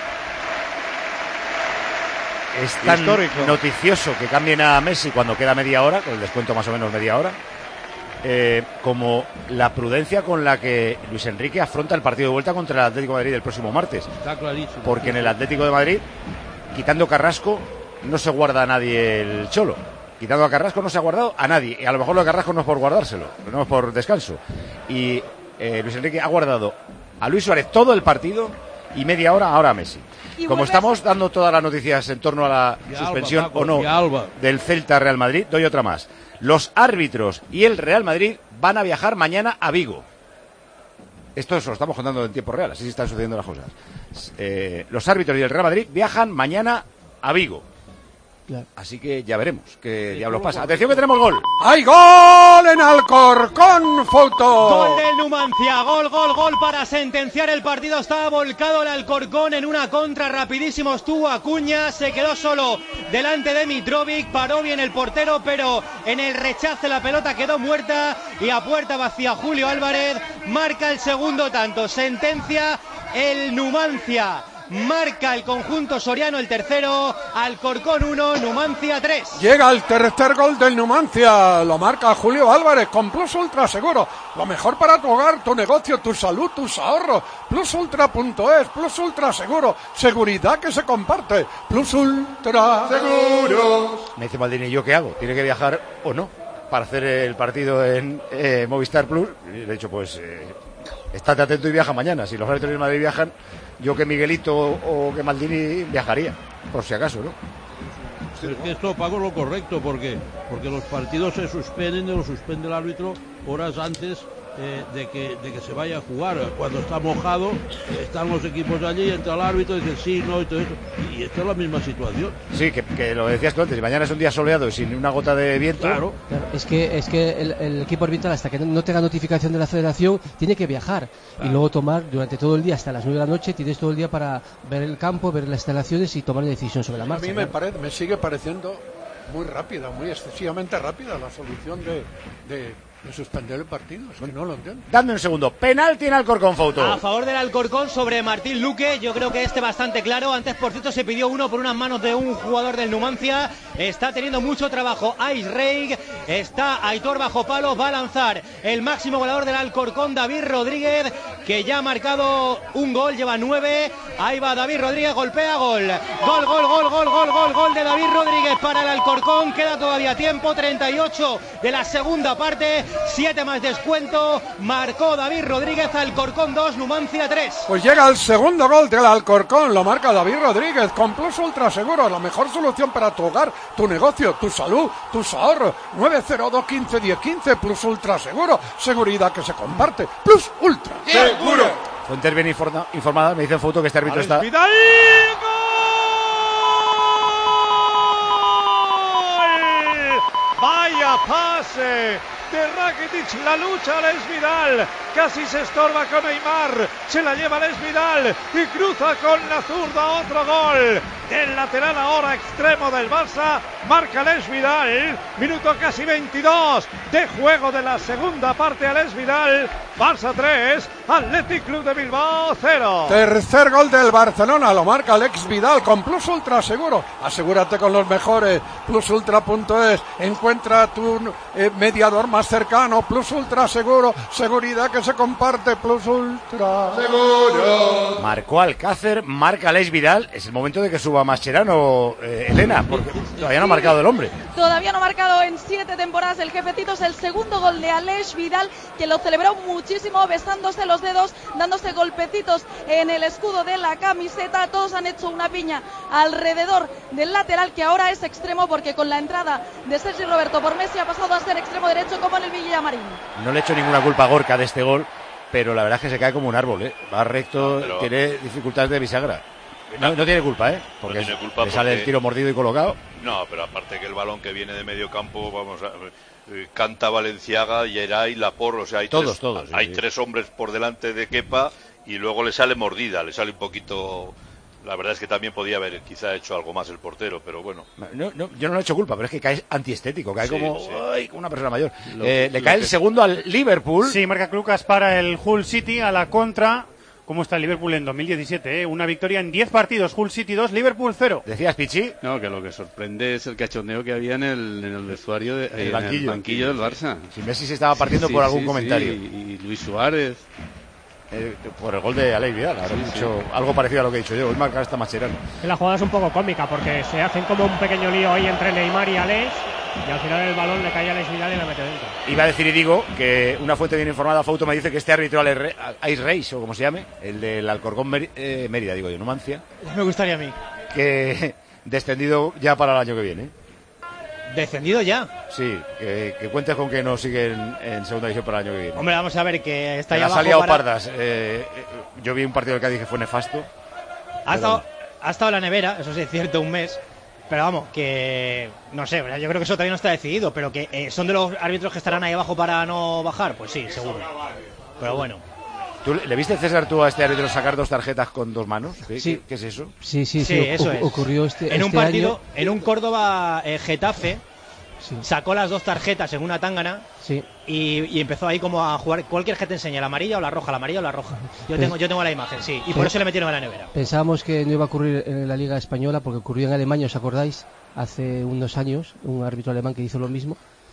Es tan histórico, noticioso que cambien a Messi cuando queda media hora, con el descuento más o menos media hora, eh, como la prudencia con la que Luis Enrique afronta el partido de vuelta contra el Atlético de Madrid el próximo martes. Está clarísimo. Porque en el Atlético de Madrid, quitando Carrasco, no se guarda a nadie el Cholo. quitando a Carrasco, no se ha guardado a nadie. Y a lo mejor lo de Carrasco no es por guardárselo, no es por descanso. Y eh, Luis Enrique ha guardado a Luis Suárez todo el partido y media hora ahora a Messi. Como estamos dando todas las noticias en torno a la Y suspensión Alba, Paco, o no y Alba. del Celta-Real Madrid, doy otra más. Los árbitros y el Real Madrid van a viajar mañana a Vigo. Esto os lo estamos contando en tiempo real, así están sucediendo las cosas. Eh, los árbitros y el Real Madrid viajan mañana a Vigo. Claro. Así que ya veremos qué diablos pasa. Atención que tenemos gol. ¡Hay gol en Alcorcón, Foto! Gol del Numancia, gol, gol, gol para sentenciar el partido. Estaba volcado el Alcorcón en una contra, rapidísimo estuvo Acuña, se quedó solo delante de Mitrovic, paró bien el portero, pero en el rechace la pelota quedó muerta y a puerta vacía Julio Álvarez marca el segundo tanto, sentencia el Numancia. Marca el conjunto soriano el tercero, Alcorcón uno, Numancia tres. Llega el tercer gol del Numancia, lo marca Julio Álvarez con Plus Ultra Seguro. Lo mejor para tu hogar, tu negocio, tu salud, tus ahorros. Plus Ultra punto es, Plus Ultra Seguro, seguridad que se comparte. Plus Ultra Seguros. Me dice Maldini, ¿yo qué hago? ¿Tiene que viajar o no para hacer el partido en eh, Movistar Plus? Y le he dicho, pues, eh, estate atento y viaja mañana. Si los árbitros de Madrid viajan, yo que Miguelito o que Maldini viajaría, por si acaso, ¿no? Es que esto pago lo correcto, porque porque los partidos se suspenden, lo suspende el árbitro horas antes eh, de que de que se vaya a jugar. Cuando está mojado, eh, están los equipos allí, entra el árbitro y dice sí, no, y todo eso. Y esta es la misma situación. Sí, que, que lo decías tú antes, si mañana es un día soleado y sin una gota de viento. Claro. Claro, es que es que el, el equipo arbitral, hasta que no tenga notificación de la federación, tiene que viajar. Claro. Y luego tomar durante todo el día, hasta las nueve de la noche, tienes todo el día para ver el campo, ver las instalaciones y tomar una decisión sobre la marcha. A mí ¿no? me, parece, me sigue pareciendo muy rápida, muy excesivamente rápida la solución de, de, de suspender el partido. Es que no lo entiendo. Dame un segundo. Penalti en Alcorcón, Fouto. A favor del Alcorcón sobre Martín Luque. Yo creo que este bastante claro. Antes, por cierto, se pidió uno por unas manos de un jugador del Numancia. Está teniendo mucho trabajo Ice Reig. Está Aitor bajo palos. Va a lanzar el máximo goleador del Alcorcón, David Rodríguez, que ya ha marcado un gol. Lleva nueve. Ahí va David Rodríguez. Golpea. Gol. Gol, gol, gol, gol, gol, gol, gol de David Rodríguez para el Alcorcón. Queda todavía tiempo. treinta y ocho de la segunda parte. siete más descuento. Marcó David Rodríguez. Alcorcón dos, Numancia tres. Pues llega el segundo gol del Alcorcón. Lo marca David Rodríguez con Plus Ultra Seguro. La mejor solución para tu hogar, tu negocio, tu salud, tus ahorros. nueve cero dos quince diez quince. Plus Ultra Seguro. Seguridad que se comparte. Plus Ultra Seguro. Fuentes bien informa, informadas. Me dicen Fouto que este árbitro está... Vidal, ¡gol! ¡Vaya pase! De Rakitic, la lucha a Les Vidal, casi se estorba con Neymar, se la lleva Les Vidal y cruza con la zurda, otro gol del lateral ahora extremo del Barça, marca Les Vidal, minuto casi veintidós de juego de la segunda parte a Les Vidal, Barça tres, Athletic Club de Bilbao cero. Tercer gol del Barcelona, lo marca Alex Vidal con Plus Ultra Seguro. Asegúrate con los mejores, plus ultra punto es, encuentra tu eh, mediador más cercano, Plus Ultra Seguro, seguridad que se comparte, Plus Ultra Seguro. Marcó Alcácer, marca Alex Vidal. Es el momento de que suba Mascherano, eh, Elena, porque todavía no ha marcado el hombre. Todavía no ha marcado en siete temporadas el jefecito. Es el segundo gol de Alex Vidal, que lo celebró muchísimo, besándose los dedos, dándose golpecitos en el escudo de la camiseta. Todos han hecho una piña alrededor del lateral, que ahora es extremo, porque con la entrada de Sergi Roberto por Messi ha pasado a ser extremo derecho, como en el Villamarín. No le echo ninguna culpa a Gorka de este gol, pero la verdad es que se cae como un árbol, ¿eh? Va recto, no, pero... tiene dificultades de bisagra. No, no tiene culpa, ¿eh? Porque no tiene culpa le sale porque... el tiro mordido y colocado. No, pero aparte que el balón que viene de medio campo, vamos a... Eh, canta Valenciaga, Geray, Laporte, o sea, hay, todos, tres, todos, sí, hay sí. tres hombres por delante de Kepa y luego le sale mordida, le sale un poquito... La verdad es que también podía haber quizá hecho algo más el portero, pero bueno. No, no, yo no le he hecho culpa, pero es que cae antiestético, cae sí, como, sí. Ay, como una persona mayor. Lo, eh, le cae que... el segundo al Liverpool. Sí, marca Lucas para el Hull City a la contra. ¿Cómo está el Liverpool en dos mil diecisiete? Eh? Una victoria en diez partidos, Hull City dos, Liverpool cero. ¿Decías, Pichi? No, que lo que sorprende es el cachondeo que había en el, en el vestuario, de, el, en banquillo. el banquillo del Barça. Si Messi se estaba partiendo sí, por algún sí, comentario. Sí, y Luis Suárez. Eh, por el gol de Alex Vidal, habrá sí, dicho sí. algo parecido a lo que he dicho yo. Hoy marca esta Mascherano. La jugada es un poco cómica porque se hacen como un pequeño lío ahí entre Neymar y Alex Y al final el balón le cae a Alex Vidal y la mete dentro. Iba a decir y digo que una fuente bien informada, Fauto, me dice que este árbitro Ice Reis, o como se llame, el del Alcorcón Mérida, eh, Mérida, digo yo, Numancia. Me gustaría a mí. Que descendido ya para el año que viene. ¿Descendido ya? Sí, que, que cuentes con que nos siguen en segunda división para el año que viene. Hombre, vamos a ver que está que ya abajo. abajo. Ha liado para... pardas. Eh, eh, yo vi un partido del Cádiz que fue nefasto. Ha estado, ha estado en la nevera, eso sí es cierto, un mes. Pero vamos, que no sé, yo creo que eso todavía no está decidido, pero que eh, son de los árbitros que estarán ahí abajo para no bajar, pues sí, seguro. Pero bueno. ¿Tú le viste, César, tú a este árbitro sacar dos tarjetas con dos manos? ¿Qué, sí. ¿qué, qué es eso? Sí, sí, sí, sí, eso o- es. ocurrió este, en este un partido, año. en un Córdoba eh, Getafe, sí. Sacó las dos tarjetas en una tángana. Sí. Y, y empezó ahí como a jugar cualquier que te enseñe, la amarilla o la roja, la amarilla o la roja. Yo tengo, yo tengo la imagen, sí. Y por eso le metieron a la nevera. Pensábamos que no iba a ocurrir en la Liga Española porque ocurrió en Alemania, ¿os acordáis? Hace unos años, un árbitro alemán que hizo lo mismo.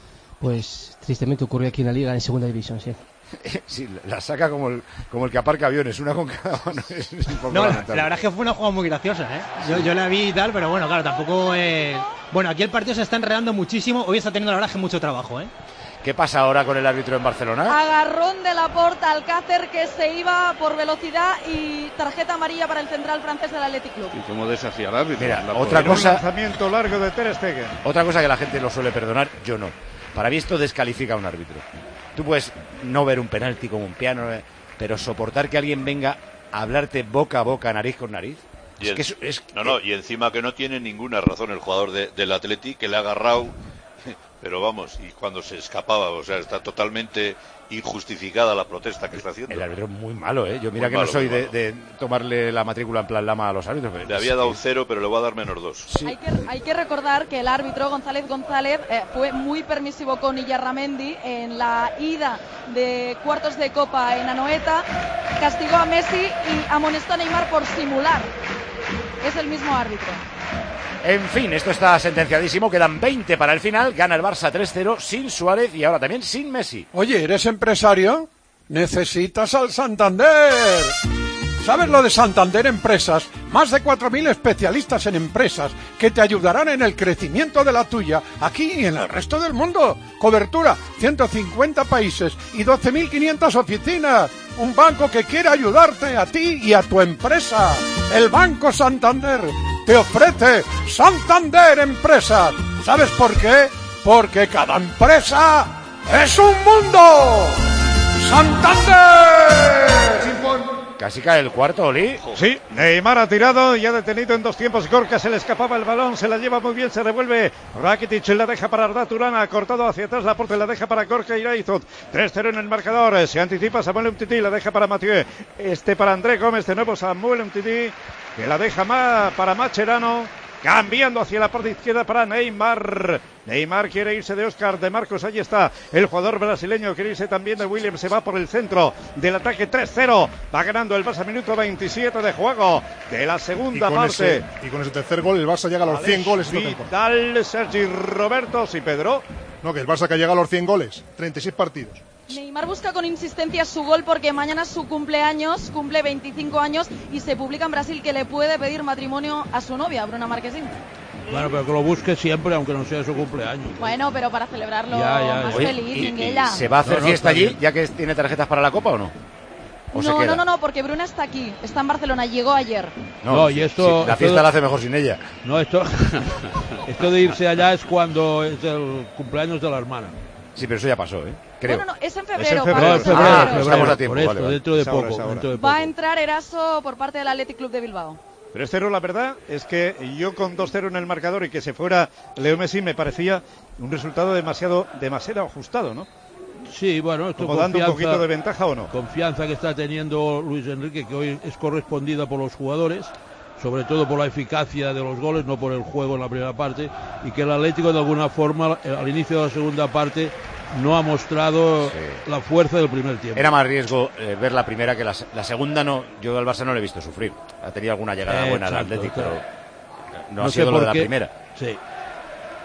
Pues tristemente ocurrió aquí en la Liga, en Segunda División, sí. Sí, la saca como el, como el que aparca aviones, una con cada mano. Es un poco No, la, lamentable. la verdad es que fue una jugada muy graciosa, ¿eh? Yo, yo la vi y tal, pero bueno, claro, tampoco... Eh... Bueno, aquí el partido se está enredando muchísimo. Hoy está teniendo la verdad que mucho trabajo, ¿eh? ¿Qué pasa ahora con el árbitro en Barcelona? Agarrón de Laporta Alcácer, que se iba por velocidad, y tarjeta amarilla para el central francés del Athletic Club. ¿Y cómo desafía al árbitro? Mira, La otra por- cosa- Un lanzamiento largo de Ter Stegen. Otra cosa que la gente lo suele perdonar, yo no. Para mí esto descalifica a un árbitro. Tú puedes no ver un penalti como un piano, eh, pero soportar que alguien venga a hablarte boca a boca, nariz con nariz. Y Es en- que es, es- no, no, y encima que no tiene ninguna razón el jugador de- del Atleti, que le ha agarrado, pero vamos, y cuando se escapaba, o sea, está totalmente injustificada la protesta que está haciendo. el árbitro es muy malo, ¿eh? Yo mira Muy que malo, no soy muy de, malo. de tomarle la matrícula en plan lama a los árbitros. pero Le es había que- dado un cero, pero le voy a dar menos dos. Hay, que, hay que recordar que el árbitro González González eh, fue muy permisivo con Illarramendi en la ida de cuartos de Copa en Anoeta, castigó a Messi y amonestó a Neymar por simular. Es el mismo árbitro. En fin, esto está sentenciadísimo. Quedan veinte para el final. Gana el Barça tres cero sin Suárez y ahora también sin Messi. Oye, ¿eres empresario? Necesitas al Santander. ¿Sabes lo de Santander Empresas? Más de cuatro mil especialistas en empresas que te ayudarán en el crecimiento de la tuya, aquí y en el resto del mundo. Cobertura, ciento cincuenta países y doce mil quinientas oficinas. Un banco que quiere ayudarte a ti y a tu empresa. El Banco Santander te ofrece Santander Empresas. ¿Sabes por qué? Porque cada empresa es un mundo. ¡Santander! Casi cae el cuarto, Oli. Sí, Neymar ha tirado y ha detenido en dos tiempos. Gorka se le escapaba el balón, se la lleva muy bien, se revuelve. Rakitic la deja para Arda Turán, ha cortado hacia atrás, Laporte la deja para Gorka Iraizot. tres cero en el marcador, se anticipa Samuel Umtiti, la deja para Mathieu. Este para André Gómez, de nuevo Samuel Umtiti, que la deja más para Macherano. Cambiando hacia la parte izquierda para Neymar. Neymar quiere irse de Oscar de Marcos. Ahí está el jugador brasileño. Quiere irse también de Williams. Se va por el centro del ataque. tres cero. Va ganando el Barça. Minuto veintisiete de juego de la Y segunda con, parte. ese, y con ese tercer gol, el Barça llega a los cien goles. esta temporada. Vidal, Sergi Roberto y Pedro. No, que el Barça que ha llegado a los cien goles. treinta y seis partidos. Neymar busca con insistencia su gol porque mañana es su cumpleaños, cumple veinticinco años y se publica en Brasil que le puede pedir matrimonio a su novia, Bruna Marquezín. Bueno, pero que lo busque siempre, aunque no sea su cumpleaños. Bueno, pero para celebrarlo Ya, ya, más ya. feliz, Oye, y- y Minguella. ¿se va a hacer No, no, fiesta está allí, bien. ya que tiene tarjetas para la Copa o no? ¿O se No, queda? no, no, no, porque Bruna está aquí, está en Barcelona, llegó ayer. No, No, sí, y esto- sí, la esto fiesta de- la hace mejor sin ella. No, esto, esto de irse allá es cuando es el cumpleaños de la hermana. Sí, pero eso ya pasó, ¿eh? Creo. No, no, no, es en Es en febrero. febrero. Pablo, No, es es en febrero, Ah, febrero. estamos a tiempo, por esto, vale, vale. dentro de Es ahora, poco. es ahora. dentro de Va a poco. entrar Eraso por parte del Athletic Club de Bilbao. Pero este cero, la verdad es que yo con dos cero en el marcador y que se fuera Leo Messi me parecía un resultado demasiado, demasiado ajustado, ¿no? Sí, bueno, esto Como dando un confianza- poquito de ventaja o no. Confianza que está teniendo Luis Enrique, que hoy es correspondida por los jugadores, sobre todo por la eficacia de los goles, no por el juego en la primera parte, y que el Atlético de alguna forma eh, al inicio de la segunda parte no ha mostrado Sí. la fuerza del primer tiempo. Era más riesgo eh, ver la primera que la, se- la segunda. No, yo al Barça no le he visto sufrir. Ha tenido alguna llegada Eh, buena al exacto, Atlético, claro. pero no, ha No sido sé lo de por la qué. primera. Sí.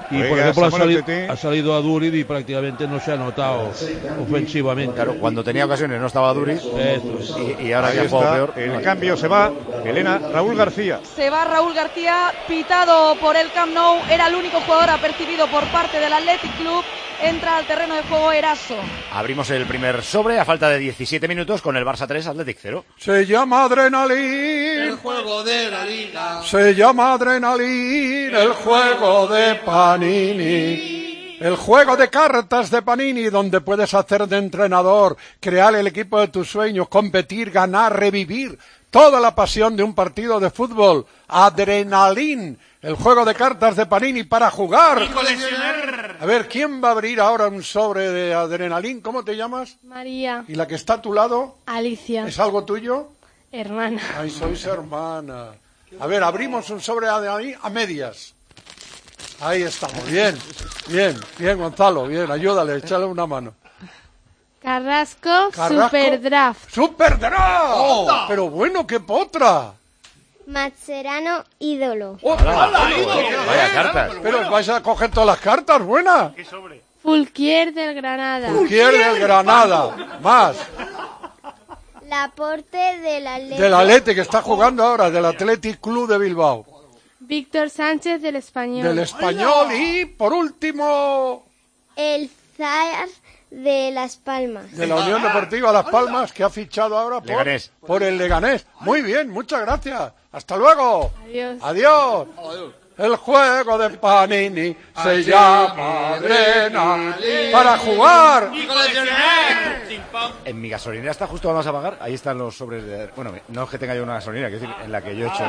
Y por Oiga, ejemplo ha Samuel salido, Titi. ha salido a Duriz y prácticamente no se ha notado ofensivamente. Claro, cuando tenía ocasiones no estaba Duriz y, y ahora Ahí que ha jugado está, peor. el cambio se va, Elena, Raúl García. Se va Raúl García, pitado por el Camp Nou, era el único jugador apercibido por parte del Athletic Club. Entra al terreno de juego Eraso. Abrimos el primer sobre a falta de diecisiete minutos con el Barça tres, Athletic cero. Se llama Adrenalin. El juego de la liga. Se llama Adrenalin, el juego de Panini. El juego de cartas de Panini, donde puedes hacer de entrenador, crear el equipo de tus sueños, competir, ganar, revivir toda la pasión de un partido de fútbol. Adrenalin, el juego de cartas de Panini para jugar. Y coleccionar. A ver, ¿quién va a abrir ahora un sobre de Adrenalin? ¿Cómo te llamas? María. ¿Y la que está a tu lado? Alicia. ¿Es algo tuyo? Hermana. Ay, sois hermana. A ver, abrimos un sobre de ahí a medias. Ahí estamos, bien, bien, bien, Gonzalo, bien, ayúdale, échale una mano. Carrasco, Carrasco. Superdraft. ¡Superdraft! Oh. Pero bueno, qué potra. Mascherano, ídolo. Vaya cartas. Pero vais a coger todas las cartas, buena. Fulquier del Granada. Fulquier del Granada, más. Laporte del Atlético. Del Athletic, que está jugando ahora, del Athletic Club de Bilbao. Víctor Sánchez del Español. Del Español y, por último, El Zayas de Las Palmas. de la Unión Deportiva Las Palmas, que ha fichado ahora por, Leganés. por el Leganés. Muy bien, muchas gracias. Hasta luego. Adiós. Adiós. El juego de Panini se llama Adrenalin para jugar. Y coleccionar. En mi gasolinera está justo, vamos a pagar. Ahí están los sobres de. Bueno, no es que tenga yo una gasolinera, quiero decir, en la que yo he hecho.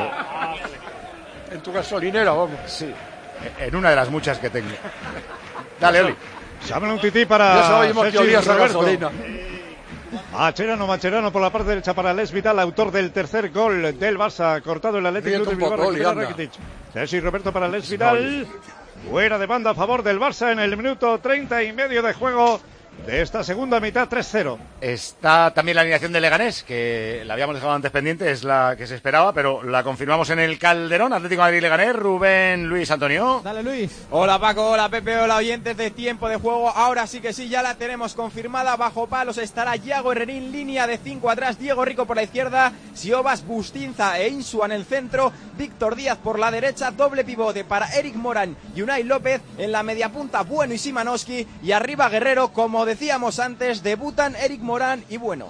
En tu gasolinera, vamos. Sí, en una de las muchas que tengo. Dale, Oli. Llaman un tití para Ya sabíamos que Sergi olías a Roberto. gasolina. Macherano, Macherano por la parte derecha para Les Vital, autor del tercer gol del Barça, cortado el Atlético Ríete Club de un Bilbao, poco, Oli, recupera anda. Rakitic. Sergi Roberto para Les Vital. Fuera de banda a favor del Barça en el minuto treinta y medio de juego de esta segunda mitad, tres cero. Está también la alineación de Leganés, que la habíamos dejado antes pendiente, es la que se esperaba, pero la confirmamos en el Calderón. Atlético de Madrid Leganés, Rubén, Luis, Antonio. Dale, Luis. Hola, Paco. Hola, Pepe. Hola, oyentes de Tiempo de Juego. Ahora sí que sí, ya la tenemos confirmada. Bajo palos estará Yago Herrerín, línea de cinco atrás, Diego Rico por la izquierda, Siobas, Bustinza e Insua en el centro, Víctor Díaz por la derecha, doble pivote para Eric Morán y Unai López, en la media punta Bueno y Simanowski, y arriba Guerrero. Como decíamos antes, debutan Eric Morán y Bueno.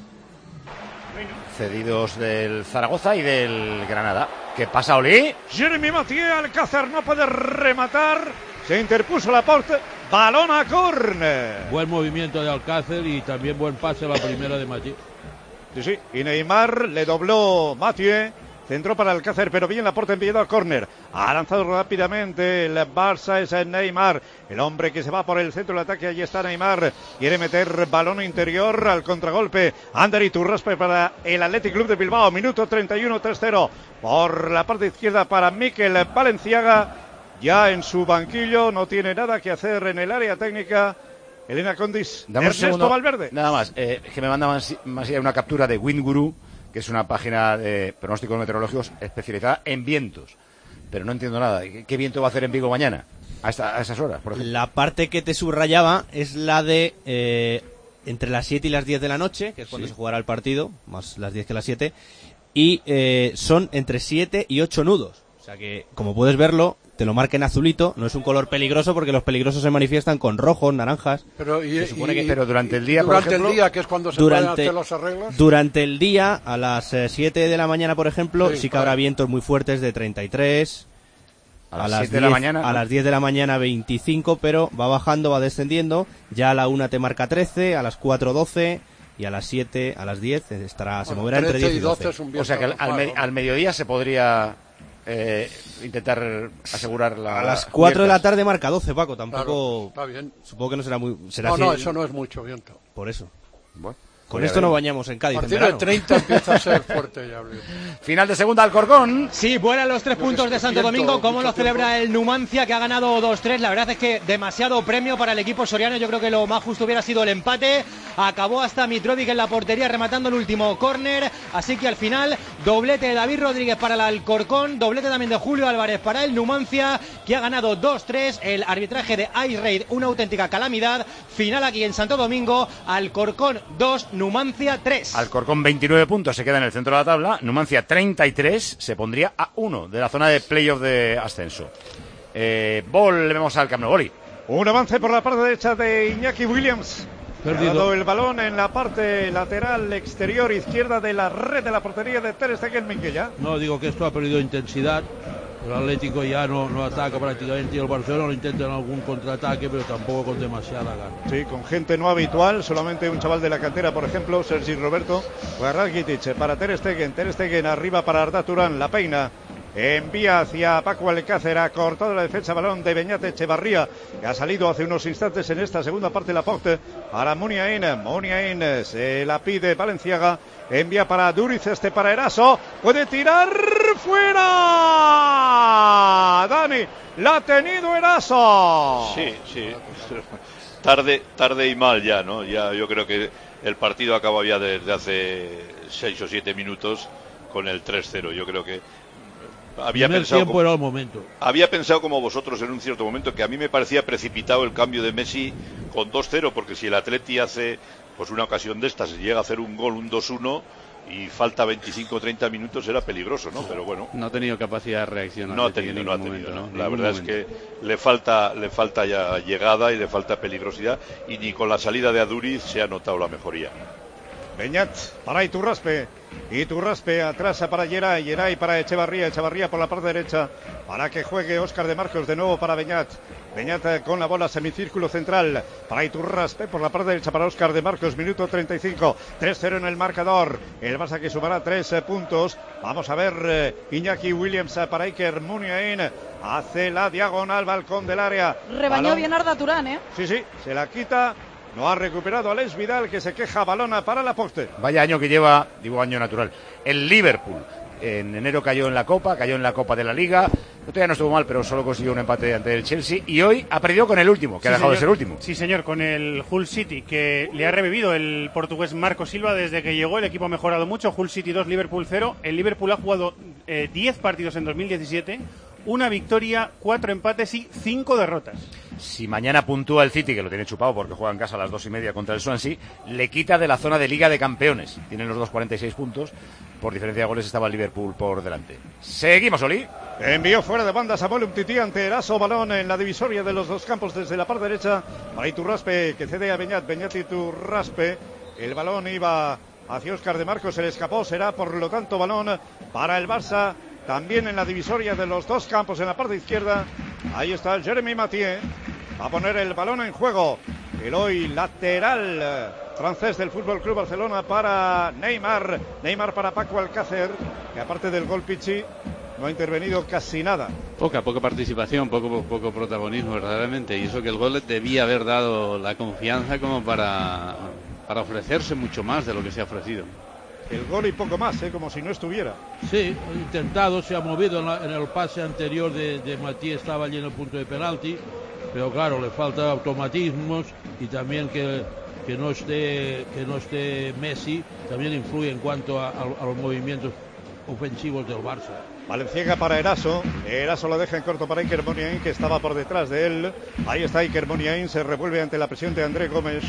Cedidos del Zaragoza y del Granada. ¿Qué pasa, Oli? Jeremy Mathieu, Alcázar no puede rematar. Se interpuso la porte. Balón a córner. Buen movimiento de Alcácer y también buen pase a la primera de Mathieu. Sí, sí. Y Neymar le dobló Mathieu. Centró para Alcácer, pero bien la porta enviado a córner. Ha lanzado rápidamente el Barça, es el Neymar. El hombre que se va por el centro del ataque. Allí está Neymar. Quiere meter balón interior al contragolpe. Ander Iturraspe para el Athletic Club de Bilbao. Minuto treinta y uno, tres cero. Por la parte izquierda para Mikel Valenciaga. Ya en su banquillo, no tiene nada que hacer en el área técnica. Elena Condis, Dame un Ernesto segundo. Valverde. Nada más, eh, que me manda más, más allá una captura de Windguru, que es una página de pronósticos meteorológicos especializada en vientos. Pero no entiendo nada. ¿Qué, qué viento va a hacer en Vigo mañana? A, esta, a esas horas, por ejemplo. La parte que te subrayaba es la de eh, entre las siete y las diez de la noche, que es cuando Sí. se jugará el partido, más las diez que las siete, y eh, son entre siete y ocho nudos. O sea que, como puedes verlo, te lo marca en azulito, no es un color peligroso porque los peligrosos se manifiestan con rojos, naranjas. Pero, y, Se supone y- que- pero durante el día, por durante ejemplo, el día, que es cuando se durante, pueden hacer los arreglos. durante el día, a las eh, siete de la mañana, por ejemplo, Sí, sí, que claro. habrá vientos muy fuertes de treinta y tres. A las siete de la mañana, A ¿no? las diez de la mañana veinticinco, pero va bajando, va descendiendo. Ya a la una te marca trece, a las cuatro doce y a las siete, a las diez estará, se Bueno, moverá entre trece diez y y doce doce. es un O viento sea que al, al, normal, me- ¿no? al mediodía se podría eh, intentar asegurar la. A las cuatro de la cubiertas. tarde marca doce, Paco, tampoco... Claro, está bien. Supongo que no será muy... Será No, no, así- eso no es mucho viento. Por eso. Bueno. Con Voy a esto ver. no bañamos en Cádiz. A En partir de verano. treinta empieza a ser fuerte ya. Final de segunda, Alcorcón. Sí, vuelan los tres puntos de Santo Domingo. ¿Cómo lo celebra el Numancia, que ha ganado dos tres? La verdad es que demasiado premio para el equipo soriano. Yo creo que lo más justo hubiera sido el empate. Acabó hasta Mitrovic en la portería rematando el último córner. Así que al final, doblete de David Rodríguez para el Alcorcón, doblete también de Julio Álvarez para el Numancia, que ha ganado dos tres. El arbitraje de Ice Raid, una auténtica calamidad. Final aquí en Santo Domingo. Alcorcón dos, Numancia tres. Alcorcón veintinueve puntos, se queda en el centro de la tabla. Numancia treinta y tres, se pondría a uno de la zona de playoff de ascenso. Eh, volvemos al Camp Nou. Boli. Un avance por la parte derecha de Iñaki Williams. Perdido. Ha dado el balón en la parte lateral exterior izquierda de la red de la portería de Ter Stegen Minguella. No, digo que esto ha perdido intensidad. El Atlético ya no, no ataca prácticamente y el Barcelona lo intenta en algún contraataque, pero tampoco con demasiada gana. Sí, con gente no habitual, solamente un chaval de la cantera, por ejemplo, Sergi Roberto, Rakitic para Ter Stegen, Ter Stegen arriba para Arda Turán, la peina. Envía hacia Paco Alcácer, ha cortado la defensa, balón de Beñat Echevarría, que ha salido hace unos instantes en esta segunda parte de la Porte para Muniain. Muniain se la pide Valenciaga, envía para Duriz, este para Eraso, puede tirar fuera. Dani, la ha tenido Eraso. Sí, sí. Tarde, tarde y mal ya, ¿no? Ya yo creo que el partido acaba ya desde hace seis o siete minutos con el tres cero. Yo creo que había Primer pensado tiempo como, era el momento. había pensado como vosotros en un cierto momento que a mí me parecía precipitado el cambio de Messi con dos cero, porque si el Atleti hace pues una ocasión de estas y llega a hacer un gol, un dos uno y falta veinticinco o treinta minutos, era peligroso, ¿no? Pero bueno, No ha tenido capacidad de reacción. no ha Atleti en tenido, no ha ningún tenido. momento, ¿no? ¿no? La Ningún verdad momento. es que le falta, le falta ya llegada y le falta peligrosidad, y ni con la salida de Aduriz se ha notado la mejoría. Beñat para Iturraspe, Iturraspe atrás para Yeray, Yeray para Echevarría, Echevarría por la parte derecha para que juegue Óscar de Marcos de nuevo para Beñat. Beñat con la bola, semicírculo central para Iturraspe por la parte derecha para Óscar de Marcos, minuto treinta y cinco, tres cero en el marcador. El Barça que sumará tres eh, puntos. Vamos a ver eh, Iñaki Williams eh, para Iker Muniain, hace la diagonal, balcón del área. Rebañó Balón- bien Arda Turán, ¿eh? Sí, sí, se la quita. No ha recuperado Alex Vidal, que se queja, balona para la poste. Vaya año que lleva, digo año natural, el Liverpool. En enero cayó en la Copa, cayó en la Copa de la Liga. Todavía no estuvo mal, pero solo consiguió un empate ante el Chelsea. Y hoy ha perdido con el último, que Sí, ha dejado señor. de ser último. Sí, señor, con el Hull City, que le ha revivido el portugués Marco Silva desde que llegó. El equipo ha mejorado mucho. Hull City dos, Liverpool cero. El Liverpool ha jugado eh, diez partidos en dos mil diecisiete, una victoria, cuatro empates y cinco derrotas. Si mañana puntúa el City, que lo tiene chupado porque juega en casa a las dos y media contra el Swansea, le quita de la zona de Liga de Campeones. Tienen los dos cuarenta y seis puntos. Por diferencia de goles estaba el Liverpool por delante. Seguimos, Oli. Envió fuera de banda Samuel Umtiti ante Eraso, balón en la divisoria de los dos campos desde la parte derecha para Iturraspe, que cede a Beñat, Beñat Iturraspe. El balón iba hacia Óscar de Marcos, se le escapó, será por lo tanto balón para el Barça. También en la divisoria de los dos campos en la parte izquierda. Ahí está Jeremy Mathieu. Va a poner el balón en juego. El hoy lateral eh, francés del Fútbol Club Barcelona para Neymar. Neymar para Paco Alcácer, que aparte del gol Pichi no ha intervenido casi nada. Poca, poca participación, poco, poco protagonismo verdaderamente. Y eso que el gol le debía haber dado la confianza como para, para ofrecerse mucho más de lo que se ha ofrecido. El gol y poco más, ¿eh? Como si no estuviera. Sí, ha intentado, se ha movido en, la- en el pase anterior de, de Matías, estaba allí en el punto de penalti, pero claro, le falta automatismos y también que, que, no, esté, que no esté Messi, también influye en cuanto a, a- a los movimientos ofensivos del Barça. Valenciaga para Eraso. Eraso lo deja en corto para Iker Muniain, que estaba por detrás de él. Ahí está Iker Muniain, se revuelve ante la presión de André Gómez.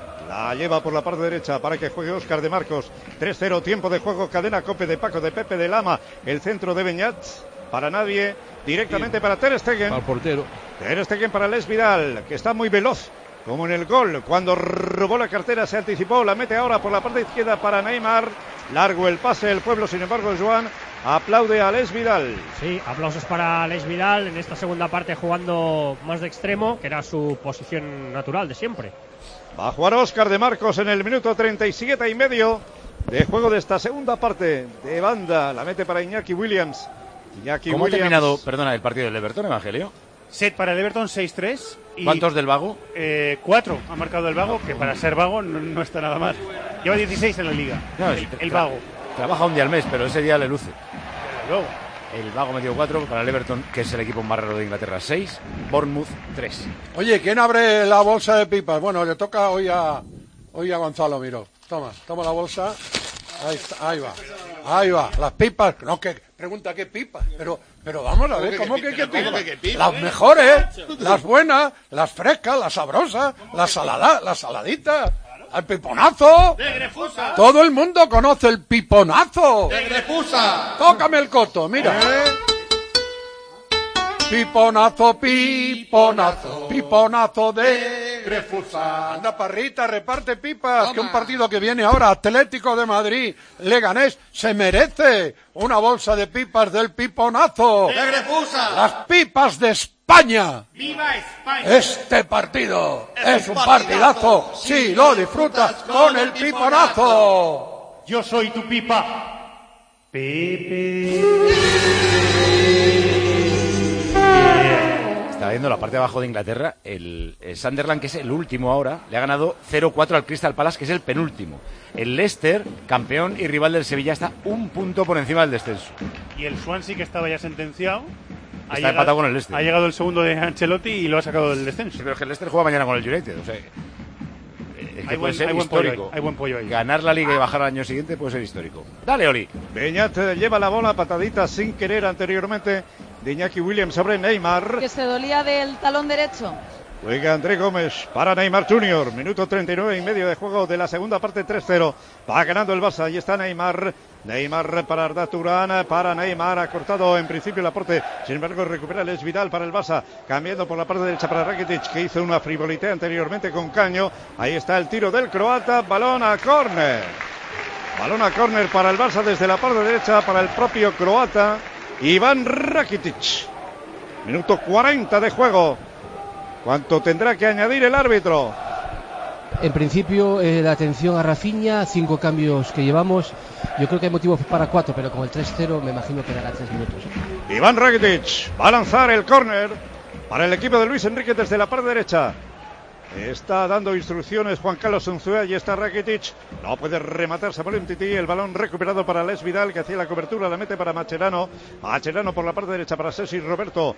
La lleva por la parte derecha para que juegue Óscar de Marcos. tres cero, tiempo de juego, cadena Cope de Paco, de Pepe de Lama. El centro de Beñat, para nadie. Directamente para Ter Stegen. Al portero. Ter Stegen para Les Vidal, que está muy veloz, como en el gol. Cuando robó la cartera se anticipó, la mete ahora por la parte izquierda para Neymar. Largo el pase, el pueblo, sin embargo, Joan aplaude a Les Vidal. Sí, aplausos para Les Vidal en esta segunda parte jugando más de extremo, que era su posición natural de siempre. Va a jugar Óscar de Marcos en el minuto treinta y siete y medio de juego de esta segunda parte de banda. La mete para Iñaki Williams. Iñaki ¿Cómo ha Williams. terminado, perdona, el partido del Everton, Evangelio? Set para el Everton seis tres. Y, ¿Cuántos del Vago? Eh, cuatro ha marcado el Vago, que para ser Vago no, no está nada mal. Lleva dieciséis en la liga. No, el, el Vago. Trabaja un día al mes, pero ese día le luce. Luego. El Vago metió cuatro para el Everton, que es el equipo más raro de Inglaterra, seis. Bournemouth, tres. Oye, ¿quién abre la bolsa de pipas? Bueno, le toca hoy a, hoy a Gonzalo, miro. Toma, toma la bolsa. Ahí está, ahí va. Ahí va, las pipas. No, que pregunta qué pipas. Pero, pero vamos a ver, ¿cómo que qué pipas? Las mejores, las buenas, las frescas, las sabrosas, las saladas, las saladitas. ¡El piponazo! ¡De Grefusa! Todo el mundo conoce el piponazo. ¡De Grefusa! Tócame el coto, mira. ¿Eh? Piponazo, piponazo, piponazo de Grefusa. Anda, parrita, reparte pipas. Toma. Que un partido que viene ahora, Atlético de Madrid, Leganés, se merece una bolsa de pipas del piponazo. ¡De Grefusa! Las pipas de España. ¡Viva España! Este partido es, es un partidazo, partidazo si lo disfrutas con el piponazo. Yo soy tu pipa. Pepe. Está viendo la parte de abajo de Inglaterra, el, el Sunderland, que es el último ahora, le ha ganado cero cuatro al Crystal Palace, que es el penúltimo. El Leicester, campeón y rival del Sevilla, está un punto por encima del descenso. Y el Swansea, que estaba ya sentenciado, está ha llegado, empatado con el Leicester. Ha llegado el segundo de Ancelotti y lo ha sacado del descenso. Sí, pero es que el Leicester juega mañana con el United, o sea, es que hay puede buen, ser hay histórico. Buen hay buen pollo ahí. Ganar la Liga y bajar al año siguiente puede ser histórico. Dale, Oli. Beñat lleva la bola, patadita sin querer anteriormente de Iñaki Williams sobre Neymar. Que se dolía del talón derecho. Juega André Gómez para Neymar junior Minuto treinta y nueve y medio de juego de la segunda parte, tres cero. Va ganando el Barça. Ahí está Neymar. Neymar para Arda Turán. Para Neymar. Ha cortado en principio el aporte. Sin embargo, recupera el Vidal para el Barça. Cambiando por la parte derecha para Rakitic, que hizo una frivolité anteriormente con Caño. Ahí está el tiro del croata. Balón a córner. Balón a córner para el Barça desde la parte derecha para el propio croata Iván Rakitic. Minuto cuarenta de juego. ¿Cuánto tendrá que añadir el árbitro? En principio, eh, la atención a Rafinha, cinco cambios que llevamos. Yo creo que hay motivos para cuatro, pero con el tres cero me imagino que dará tres minutos. Iván Rakitic va a lanzar el córner para el equipo de Luis Enrique desde la parte derecha. Está dando instrucciones Juan Carlos Unzué. Y está Rakitic. No puede rematar Samuel Umtiti. El balón recuperado para Les Vidal, que hacía la cobertura. La mete para Mascherano. Mascherano por la parte derecha para Sergi Roberto.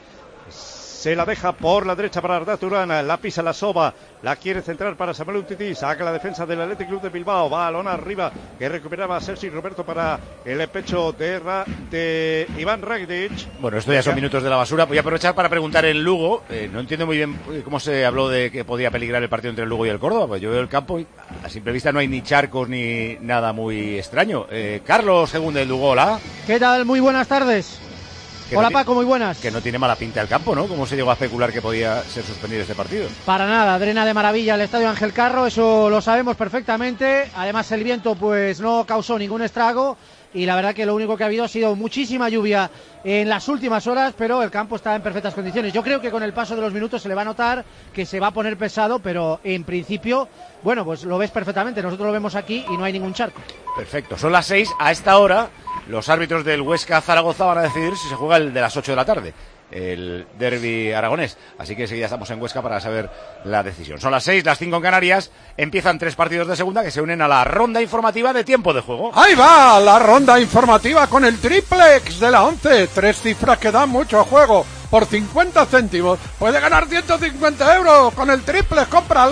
Se la deja por la derecha para Arda Turán, la pisa la soba, la quiere centrar para Samuel Umtiti, saca la defensa del Athletic Club de Bilbao, balón arriba que recuperaba Sergi Roberto para el pecho de, Ra, de Iván Rakitic. Bueno, esto ya son minutos de la basura. Voy a aprovechar para preguntar en Lugo, eh, no entiendo muy bien cómo se habló de que podía peligrar el partido entre el Lugo y el Córdoba, pues yo veo el campo y a simple vista no hay ni charcos ni nada muy extraño. Eh, Carlos Según del Lugo, hola. ¿Qué tal? Muy buenas tardes. Que Hola no Paco, muy buenas. Que no tiene mala pinta el campo, ¿no? ¿Cómo se llegó a especular que podía ser suspendido este partido? Para nada, drena de maravilla el estadio Ángel Carro, eso lo sabemos perfectamente. Además el viento pues no causó ningún estrago y la verdad que lo único que ha habido ha sido muchísima lluvia en las últimas horas, pero el campo está en perfectas condiciones. Yo creo que con el paso de los minutos se le va a notar que se va a poner pesado, pero en principio, bueno, pues lo ves perfectamente. Nosotros lo vemos aquí y no hay ningún charco. Perfecto, son las seis. A esta hora los árbitros del Huesca Zaragoza van a decidir si se juega el de las ocho de la tarde, el derbi aragonés. Así que enseguida estamos en Huesca para saber la decisión. Son las seis, las cinco en Canarias. Empiezan tres partidos de segunda que se unen a la ronda informativa de tiempo de juego. Ahí va la ronda informativa con el triplex de la once. Tres cifras que dan mucho juego. Por cincuenta céntimos puede ganar ciento cincuenta euros con el triplex. ¡Cómpralo!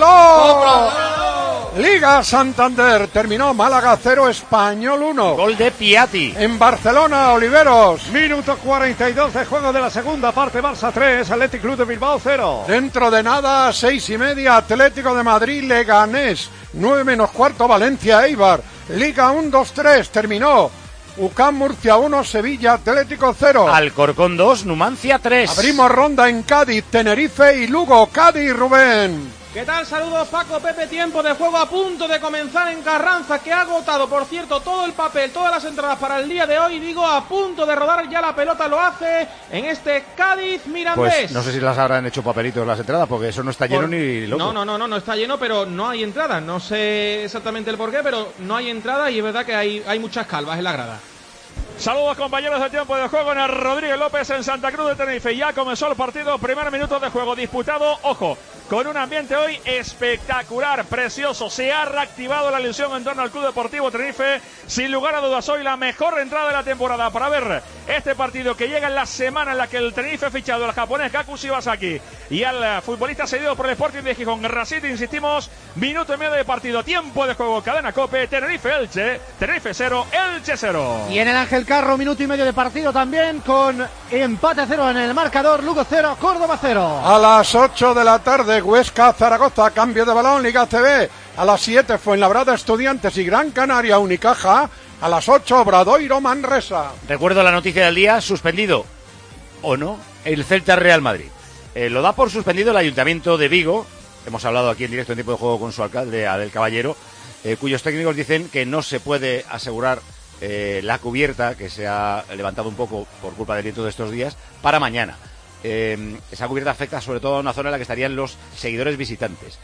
¡Cómpralo! Liga Santander. Terminó Málaga cero, Español uno. Gol de Piatti. En Barcelona, Oliveros. Minuto cuarenta y dos de juego de la segunda parte. Barça tres, Athletic Club de Bilbao cero. Dentro de nada, seis y media, Atlético de Madrid, Leganés. Nueve menos cuarto, Valencia, Eibar. Liga uno dos tres. Terminó U C A M Murcia uno, Sevilla Atlético cero. Alcorcón dos, Numancia tres. Abrimos ronda en Cádiz, Tenerife y Lugo. Cádiz, Rubén. ¿Qué tal? Saludos Paco, Pepe, tiempo de juego a punto de comenzar en Carranza, que ha agotado, por cierto, todo el papel, todas las entradas para el día de hoy. Digo, a punto de rodar ya la pelota lo hace en este Cádiz Mirandés. Pues no sé si las habrán hecho papelitos las entradas, porque eso no está lleno por... ni loco. No, no, no, no, no está lleno, pero no hay entrada. No sé exactamente el porqué, pero no hay entrada y es verdad que hay, hay muchas calvas en la grada. Saludos compañeros de tiempo de juego en el Rodríguez López en Santa Cruz de Tenerife. Ya comenzó el partido, primer minuto de juego disputado, ojo, con un ambiente hoy espectacular, precioso. Se ha reactivado la ilusión en torno al Club Deportivo Tenerife. Sin lugar a dudas, hoy la mejor entrada de la temporada para ver este partido que llega en la semana en la que el Tenerife ha fichado al japonés Kaku Shibasaki y al futbolista cedido por el Sporting de Gijón, Rasiti. Insistimos, minuto y medio de partido, tiempo de juego, cadena COPE, Tenerife Elche, Tenerife cero, Elche cero. Y en el Ángel Carro, minuto y medio de partido también, con empate cero en el marcador, Lugo cero, Córdoba cero. A las ocho de la tarde, Huesca Zaragoza, cambio de balón, Liga C B. A las siete, Fuenlabrada Estudiantes y Gran Canaria Unicaja. A las ocho, Obradoiro Manresa. Recuerdo la noticia del día, suspendido o no el Celta Real Madrid. Eh, lo da por suspendido el Ayuntamiento de Vigo. Hemos hablado aquí en directo en tiempo de juego con su alcalde, Adel Caballero, eh, cuyos técnicos dicen que no se puede asegurar eh, la cubierta, que se ha levantado un poco por culpa del viento de estos días, para mañana. Eh, esa cubierta afecta sobre todo a una zona en la que estarían los seguidores visitantes.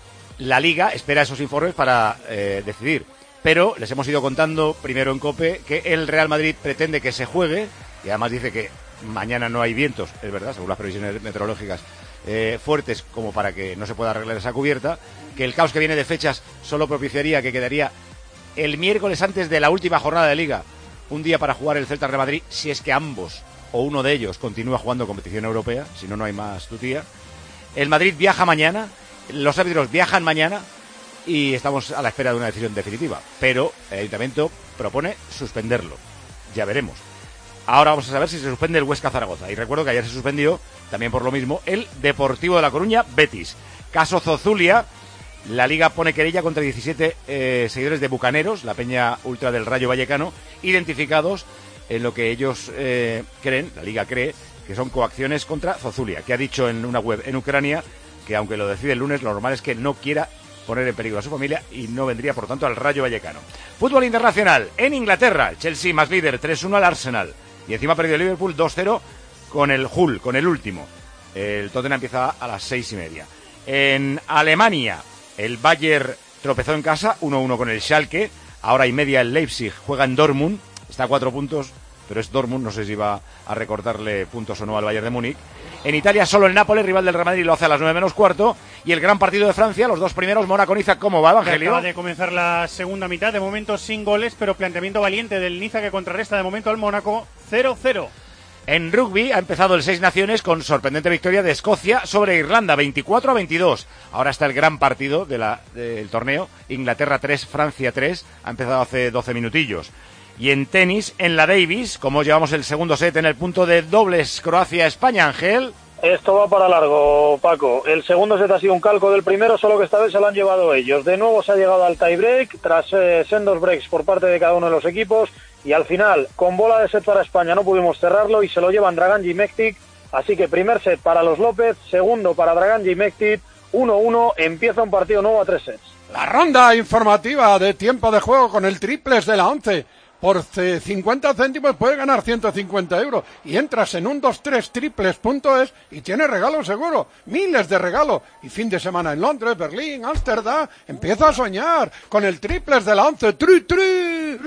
La Liga espera esos informes para eh, decidir, pero les hemos ido contando primero en COPE que el Real Madrid pretende que se juegue, y además dice que mañana no hay vientos, es verdad, según las previsiones meteorológicas, eh, fuertes como para que no se pueda arreglar esa cubierta, que el caos que viene de fechas solo propiciaría que quedaría el miércoles antes de la última jornada de Liga, un día para jugar el Celta Real Madrid, si es que ambos o uno de ellos continúa jugando competición europea, si no, no hay más tutía. El Madrid viaja mañana, los árbitros viajan mañana y estamos a la espera de una decisión definitiva, pero el Ayuntamiento propone suspenderlo, ya veremos. Ahora vamos a saber si se suspende el Huesca Zaragoza, y recuerdo que ayer se suspendió, también por lo mismo, el Deportivo de La Coruña Betis. Caso Zozulia, la Liga pone querella contra diecisiete eh, seguidores de Bucaneros, la peña ultra del Rayo Vallecano, identificados en lo que ellos eh, creen, la Liga cree, que son coacciones contra Zozulia, que ha dicho en una web en Ucrania que aunque lo decide el lunes, lo normal es que no quiera poner en peligro a su familia y no vendría, por tanto, al Rayo Vallecano. Fútbol internacional, en Inglaterra, Chelsea más líder, tres uno al Arsenal, y encima ha perdido el Liverpool dos cero con el Hull, con el último. El Tottenham empieza a las seis y media. En Alemania, el Bayern tropezó en casa, uno uno con el Schalke, ahora y media el Leipzig juega en Dortmund, está a cuatro puntos, pero es Dortmund, no sé si va a recortarle puntos o no al Bayern de Múnich. En Italia solo el Nápoles, rival del Real Madrid, lo hace a las nueve menos cuarto. Y el gran partido de Francia, los dos primeros, Mónaco Niza. ¿Cómo va, Evangelio? Acaba de comenzar la segunda mitad, de momento sin goles, pero planteamiento valiente del Niza que contrarresta de momento al Mónaco, cero cero. En rugby ha empezado el Seis Naciones con sorprendente victoria de Escocia sobre Irlanda, veinticuatro a veintidós. Ahora está el gran partido de la, del torneo, Inglaterra tres, Francia tres, ha empezado hace doce minutillos. Y en tenis, en la Davis, como llevamos el segundo set en el punto de dobles Croacia-España, Ángel. Esto va para largo, Paco. El segundo set ha sido un calco del primero, solo que esta vez se lo han llevado ellos. De nuevo se ha llegado al tie break, tras eh, sendos breaks por parte de cada uno de los equipos, y al final, con bola de set para España, no pudimos cerrarlo y se lo llevan Dragan y Mektic. Así que primer set para los López, segundo para Dragan y Mektic, uno uno, empieza un partido nuevo a tres sets. La ronda informativa de tiempo de juego con el triples de la once. Por cincuenta céntimos puedes ganar ciento cincuenta euros y entras en un dos tres triples punto es y tienes regalo seguro, miles de regalos. Y fin de semana en Londres, Berlín, Ámsterdam, empieza a soñar con el triples de la once. ¡Tri, tri,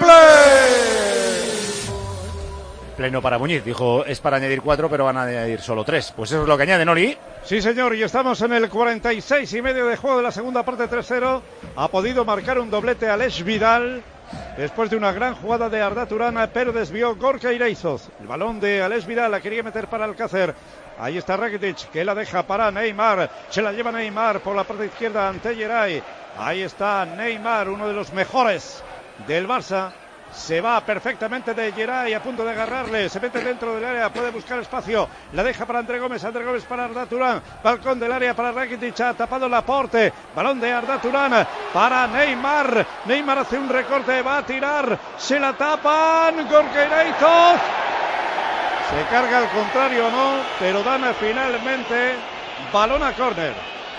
triples! Pleno para Muñiz, dijo es para añadir cuatro, pero van a añadir solo tres. Pues eso es lo que añade, Noli. Sí, señor, y estamos en el cuarenta y seis y medio de juego de la segunda parte, tres cero. Ha podido marcar un doblete Aleix Vidal después de una gran jugada de Arda Turana, pero desvió Gorka Ireizoz. El balón de Aleix Vidal la quería meter para Alcácer. Ahí está Rakitic, que la deja para Neymar. Se la lleva Neymar por la parte izquierda ante Geray. Ahí está Neymar, uno de los mejores del Barça. Se va perfectamente de Geray, a punto de agarrarle, se mete dentro del área, puede buscar espacio, la deja para André Gómez, André Gómez para Arda Turán, balcón del área para Rakitic, ha tapado Laporte, balón de Arda Turán para Neymar, Neymar hace un recorte, va a tirar, se la tapan, Gorka Ireizoz, se carga al contrario, no, pero dan finalmente balón a córner.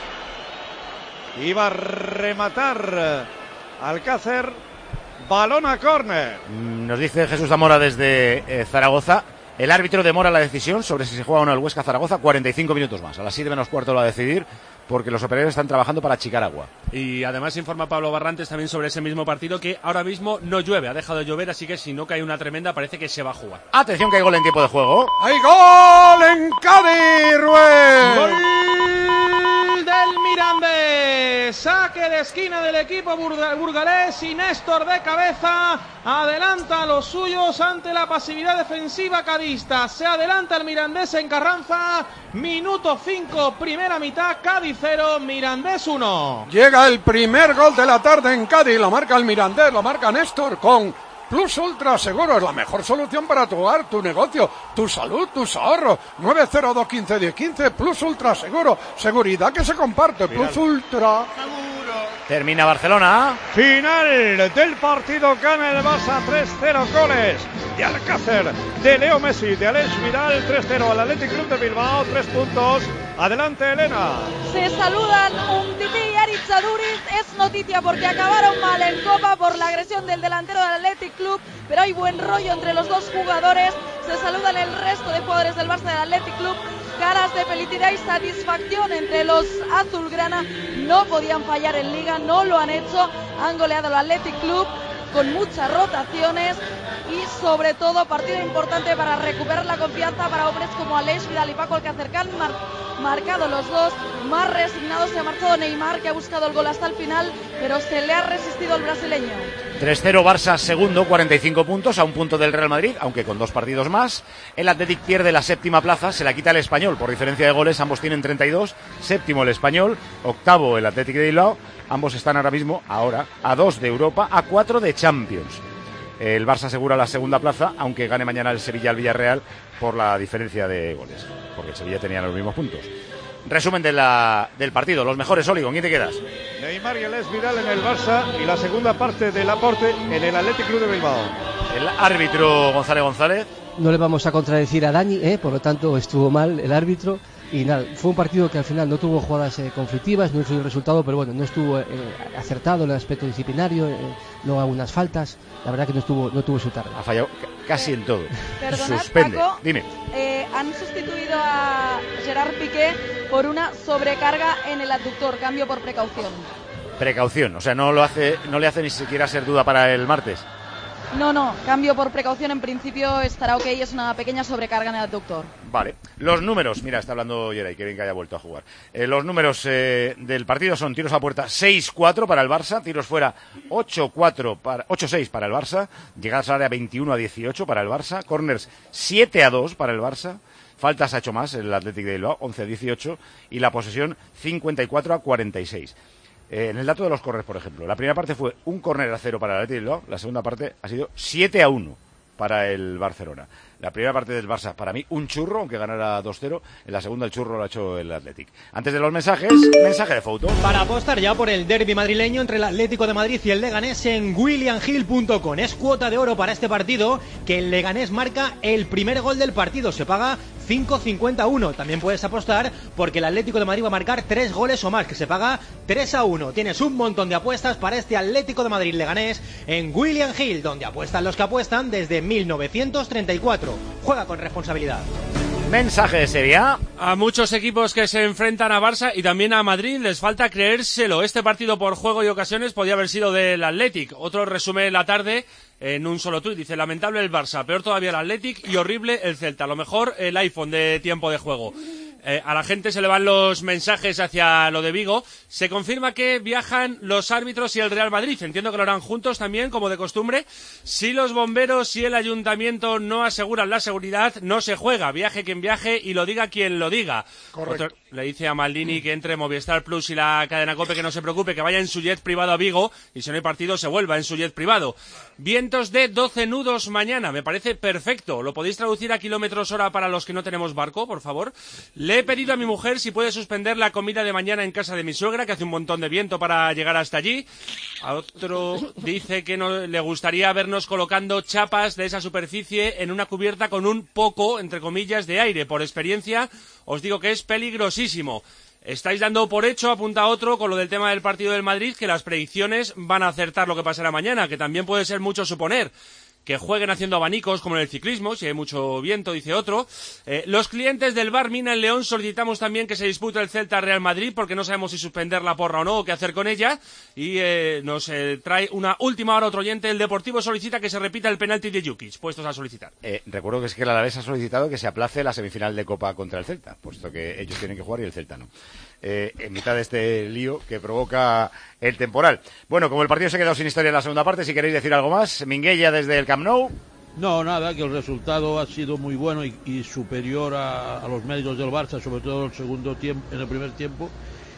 Iba a rematar Alcácer. Balón a córner. Nos dice Jesús Zamora desde eh, Zaragoza. El árbitro demora la decisión sobre si se juega o no el Huesca Zaragoza cuarenta y cinco minutos más. A las siete menos cuarto lo va a decidir porque los operarios están trabajando para achicar agua. Y además informa Pablo Barrantes también sobre ese mismo partido que ahora mismo no llueve, ha dejado de llover, así que si no cae una tremenda parece que se va a jugar. Atención que hay gol en tiempo de juego. ¡Hay gol en Cádiz, Rubén! Mirandés. Saque de esquina del equipo burgalés y Néstor de cabeza adelanta a los suyos ante la pasividad defensiva cadista. Se adelanta el Mirandés en Carranza. Minuto cinco, primera mitad, Cádiz cero, Mirandés uno. Llega el primer gol de la tarde en Cádiz, lo marca el Mirandés, lo marca Néstor con Plus Ultra Seguros, la mejor solución para tu hogar, tu negocio, tu salud, tus ahorros. nueve cero dos uno cinco uno cero uno, Plus Ultra Seguro, seguridad que se comparte. Plus Ultra. Termina Barcelona. Final del partido, gana el Barça tres cero, goles de Alcácer, de Leo Messi, de Aleix Vidal, tres cero al Athletic Club de Bilbao, tres puntos. Adelante, Elena. Se saludan Umtiti y Aritz Aduriz. Es noticia porque acabaron mal en Copa por la agresión del delantero del Athletic Club, pero hay buen rollo entre los dos jugadores. Se saludan el resto de jugadores del Barça del Athletic Club. Caras de felicidad y satisfacción entre los azulgrana. No podían fallar en Liga, no lo han hecho. Han goleado al Athletic Club con muchas rotaciones y sobre todo partido importante para recuperar la confianza para hombres como Aleix Vidal y Paco Alcácer, que han mar marcado los dos. Más resignados se ha marchado Neymar, que ha buscado el gol hasta el final, pero se le ha resistido el brasileño. tres cero Barça segundo, cuarenta y cinco puntos, a un punto del Real Madrid, aunque con dos partidos más. El Athletic pierde la séptima plaza, se la quita el Español por diferencia de goles, ambos tienen treinta y dos, séptimo el Español, octavo el Athletic de Bilbao, ambos están ahora mismo, ahora, a dos de Europa, a cuatro de Champions. El Barça asegura la segunda plaza, aunque gane mañana el Sevilla al Villarreal por la diferencia de goles, porque el Sevilla tenía los mismos puntos. Resumen de la, del partido, los mejores, Oli, ¿con quién te quedas? Neymar y Aleix Vidal en el Barça y la segunda parte del aporte en el Athletic Club de Bilbao. El árbitro González González. No le vamos a contradecir a Dani, ¿eh? Por lo tanto estuvo mal el árbitro. Y nada, fue un partido que al final no tuvo jugadas eh, conflictivas, no hizo el resultado, pero bueno, no estuvo eh, acertado en el aspecto disciplinario, eh, no algunas faltas, la verdad que no estuvo, no tuvo su tarde. Ha fallado casi en todo. Perdonad, Suspende. Paco, Dime. Eh, han sustituido a Gerard Piqué por una sobrecarga en el aductor, cambio por precaución. Precaución, o sea, no lo hace, no le hace ni siquiera ser duda para el martes. No, no, cambio por precaución, en principio estará ok, es una pequeña sobrecarga en el aductor. Vale, los números, mira, está hablando Yeray, que bien que haya vuelto a jugar. Eh, los números eh, del partido son tiros a puerta seis cuatro para el Barça, tiros fuera ocho cuatro para, ocho seis para el Barça, llegadas al área veintiuno a dieciocho para el Barça, corners siete a dos para el Barça, faltas ha hecho más el Athletic de Bilbao, once a dieciocho, y la posesión cincuenta y cuatro a cuarenta y seis. Eh, en el dato de los corners, por ejemplo, la primera parte fue un córner a cero para el Athletic de Bilbao, la segunda parte ha sido siete a uno para el Barcelona. La primera parte del Barça, para mí, un churro, aunque ganara dos cero. En la segunda, el churro lo ha hecho el Athletic. Antes de los mensajes, mensaje de foto. Para apostar ya por el derbi madrileño entre el Atlético de Madrid y el Leganés en william hill punto com. Es cuota de oro para este partido, que el Leganés marca el primer gol del partido. Se paga cinco cincuenta a uno. También puedes apostar porque el Atlético de Madrid va a marcar tres goles o más, que se paga tres a uno. Tienes un montón de apuestas para este Atlético de Madrid Leganés en William Hill, donde apuestan los que apuestan desde mil novecientos treinta y cuatro. Juega con responsabilidad. Mensaje de Serie A. A muchos equipos que se enfrentan a Barça y también a Madrid les falta creérselo. Este partido por juego y ocasiones podía haber sido del Athletic. Otro resume la tarde en un solo tuit. Dice, lamentable el Barça, peor todavía el Athletic y horrible el Celta. A lo mejor el iPhone de tiempo de juego. Eh, a la gente se le van los mensajes hacia lo de Vigo. Se confirma que viajan los árbitros y el Real Madrid. Entiendo que lo harán juntos también, como de costumbre. Si los bomberos y el ayuntamiento no aseguran la seguridad, no se juega. Viaje quien viaje y lo diga quien lo diga. Correcto. Otro, le dice a Maldini que entre Movistar Plus y la cadena COPE que no se preocupe, que vaya en su jet privado a Vigo y si no hay partido se vuelva en su jet privado. Vientos de doce nudos mañana. Me parece perfecto. ¿Lo podéis traducir a kilómetros hora para los que no tenemos barco, por favor? Le he pedido a mi mujer si puede suspender la comida de mañana en casa de mi suegra, que hace un montón de viento para llegar hasta allí. A otro dice que no le gustaría vernos colocando chapas de esa superficie en una cubierta con un poco, entre comillas, de aire. Por experiencia, os digo que es peligrosísimo. Estáis dando por hecho, apunta otro, con lo del tema del partido del Madrid, que las predicciones van a acertar lo que pasará mañana, que también puede ser mucho suponer. Que jueguen haciendo abanicos como en el ciclismo, si hay mucho viento, dice otro. Eh, los clientes del bar Mina en León solicitamos también que se dispute el Celta Real Madrid, porque no sabemos si suspender la porra o no, o qué hacer con ella. Y eh, nos eh, trae una última hora otro oyente. El Deportivo solicita que se repita el penalti de Jukic, puestos a solicitar. Eh, recuerdo que es que el Alavés ha solicitado que se aplace la semifinal de Copa contra el Celta, puesto que ellos tienen que jugar y el Celta no. eh, en mitad de este lío que provoca el temporal. Bueno, como el partido se ha quedado sin historia en la segunda parte, si queréis decir algo más, Minguella desde el Camp Nou. No, nada, que el resultado ha sido muy bueno y, y superior a, a los méritos del Barça, sobre todo en el segundo tiempo, en el primer tiempo,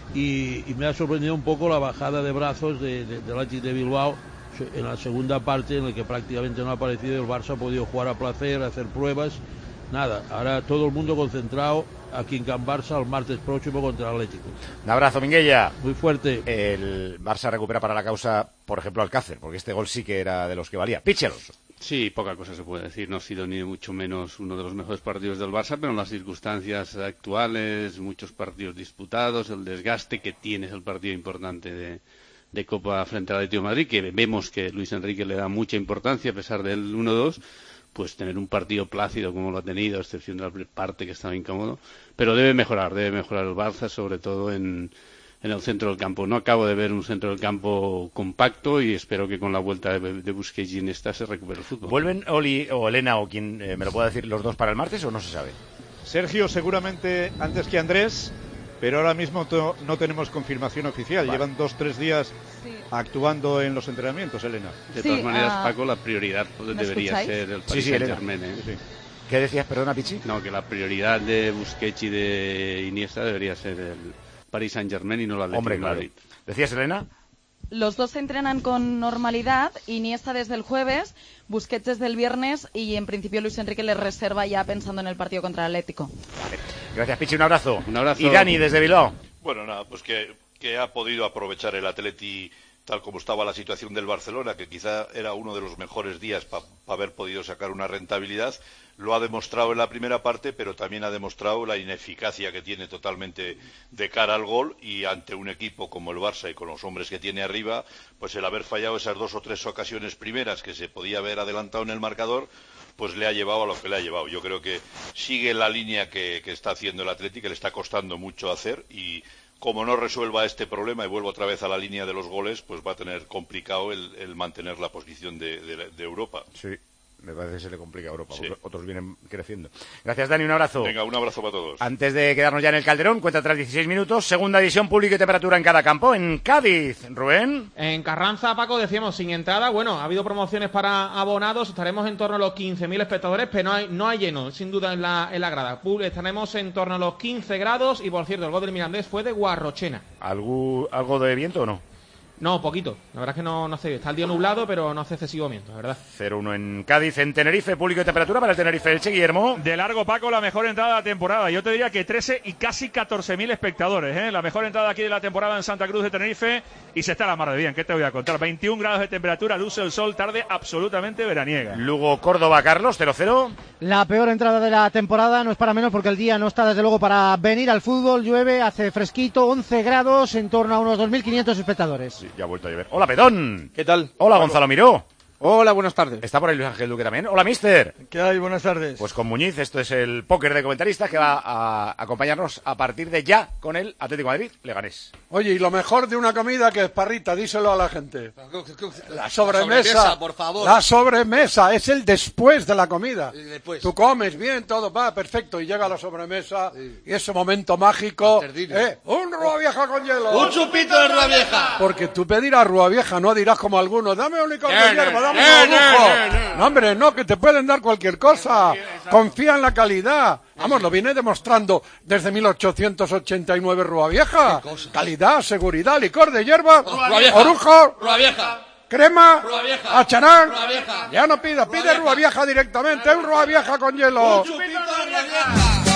y, y me ha sorprendido un poco la bajada de brazos de, de, del Athletic de Bilbao en la segunda parte, en la que prácticamente no ha aparecido. El Barça ha podido jugar a placer, hacer pruebas, nada, ahora todo el mundo concentrado aquí en Can Barça el martes próximo contra el Atlético. Un abrazo, Minguella. Muy fuerte. El Barça recupera para la causa, por ejemplo, Alcácer, porque este gol sí que era de los que valía. Pichi Alonso. Sí, poca cosa se puede decir. No ha sido ni mucho menos uno de los mejores partidos del Barça, pero en las circunstancias actuales, muchos partidos disputados, el desgaste que tiene es el partido importante de, de Copa frente al Atlético de Madrid, que vemos que Luis Enrique le da mucha importancia a pesar del uno dos, pues tener un partido plácido como lo ha tenido, a excepción de la parte que estaba incómodo, pero debe mejorar, debe mejorar el Barça, sobre todo en... en el centro del campo. No acabo de ver un centro del campo compacto y espero que con la vuelta de, de Busquets y Iniesta se recupere el fútbol. ¿Vuelven Oli o Elena o quien eh, me lo pueda decir los dos para el martes o no se sabe? Sergio seguramente antes que Andrés, pero ahora mismo to- no tenemos confirmación oficial. Vale. Llevan dos, tres días sí. actuando en los entrenamientos, Elena. De sí, todas maneras, uh, Paco, la prioridad debería escucháis? ser el Paris sí, sí, Saint-Germain. ¿eh? Sí. ¿Qué decías, perdona, Pichi? No, que la prioridad de Busquets y de Iniesta debería ser el Paris Saint-Germain y no la Atlético Hombre, de claro. Madrid. ¿Decías, Elena? Los dos se entrenan con normalidad, Iniesta desde el jueves, Busquets desde el viernes y en principio Luis Enrique les reserva ya pensando en el partido contra el Atlético. Vale. Gracias, Pichi, un abrazo. Un abrazo. Y Dani desde Bilbao. Bueno, nada, pues que, que ha podido aprovechar el Atleti tal como estaba la situación del Barcelona, que quizá era uno de los mejores días para pa haber podido sacar una rentabilidad. Lo ha demostrado en la primera parte, pero también ha demostrado la ineficacia que tiene totalmente de cara al gol, y ante un equipo como el Barça y con los hombres que tiene arriba, pues el haber fallado esas dos o tres ocasiones primeras que se podía haber adelantado en el marcador, pues le ha llevado a lo que le ha llevado. Yo creo que sigue la línea que, que está haciendo el Atleti, que le está costando mucho hacer, y como no resuelva este problema y vuelva otra vez a la línea de los goles, pues va a tener complicado el, el mantener la posición de, de, de Europa. Sí, me parece que se le complica a Europa, sí. porque otros vienen creciendo. Gracias, Dani, un abrazo. Venga, un abrazo para todos. Antes de quedarnos ya en el Calderón, cuenta tras dieciséis minutos, segunda división, público y temperatura en cada campo. En Cádiz, Rubén. En Carranza, Paco, decíamos sin entrada. Bueno, ha habido promociones para abonados, estaremos en torno a los quince mil espectadores, pero no hay, no hay lleno, sin duda, en la, en la grada. Estaremos en torno a los quince grados y, por cierto, el gol del Mirandés fue de Guarrochena. ¿Algo, algo de viento o no? No, poquito. La verdad es que no, no hace. Está el día nublado, pero no hace excesivo viento, la verdad. cero uno en Cádiz. En Tenerife, público y temperatura para el Tenerife Elche, Guillermo. De largo, Paco, la mejor entrada de la temporada. Yo te diría que trece y casi catorce mil espectadores, ¿eh? La mejor entrada aquí de la temporada en Santa Cruz de Tenerife. Y se está la mar de bien. ¿Qué te voy a contar? veintiún grados de temperatura, luce el sol, tarde absolutamente veraniega. Lugo, Córdoba, Carlos, cero cero. La peor entrada de la temporada, no es para menos porque el día no está desde luego para venir al fútbol. Llueve, hace fresquito, once grados, en torno a unos dos mil quinientos espectadores. Sí, ya ha vuelto a llover. Hola, Pedón. ¿Qué tal? Hola, Gonzalo Miró. Hola, buenas tardes. Está por ahí Luis Ángel Duque también. Hola, mister. ¿Qué hay? Buenas tardes. Pues con Muñiz, esto es el póker de comentaristas que va a acompañarnos a partir de ya con el Atlético de Madrid Leganés. Oye, y lo mejor de una comida que es parrita, díselo a la gente. La sobremesa, sobremesa, por favor. La sobremesa es el después de la comida. Después. Tú comes bien, todo va perfecto y llega la sobremesa sí. Y ese momento mágico, eh, un rúa vieja con hielo. Un chupito de rúa vieja. Porque tú pedirás rúa vieja, no dirás como algunos, dame un licor de Eh, hierba, eh, dame eh, un lujo. eh, eh, No, hombre, no, que te pueden dar cualquier cosa. Confía en la calidad. Vamos, lo viene demostrando desde mil ochocientos ochenta y nueve Rúa Vieja. Calidad, seguridad, licor de hierba, orujo, Rúa vieja. crema, Rúa vieja. acharán. Rúa vieja. Ya no pida, pide Rúa Vieja directamente, un Rúa Vieja con hielo. Un chupito de rúa vieja.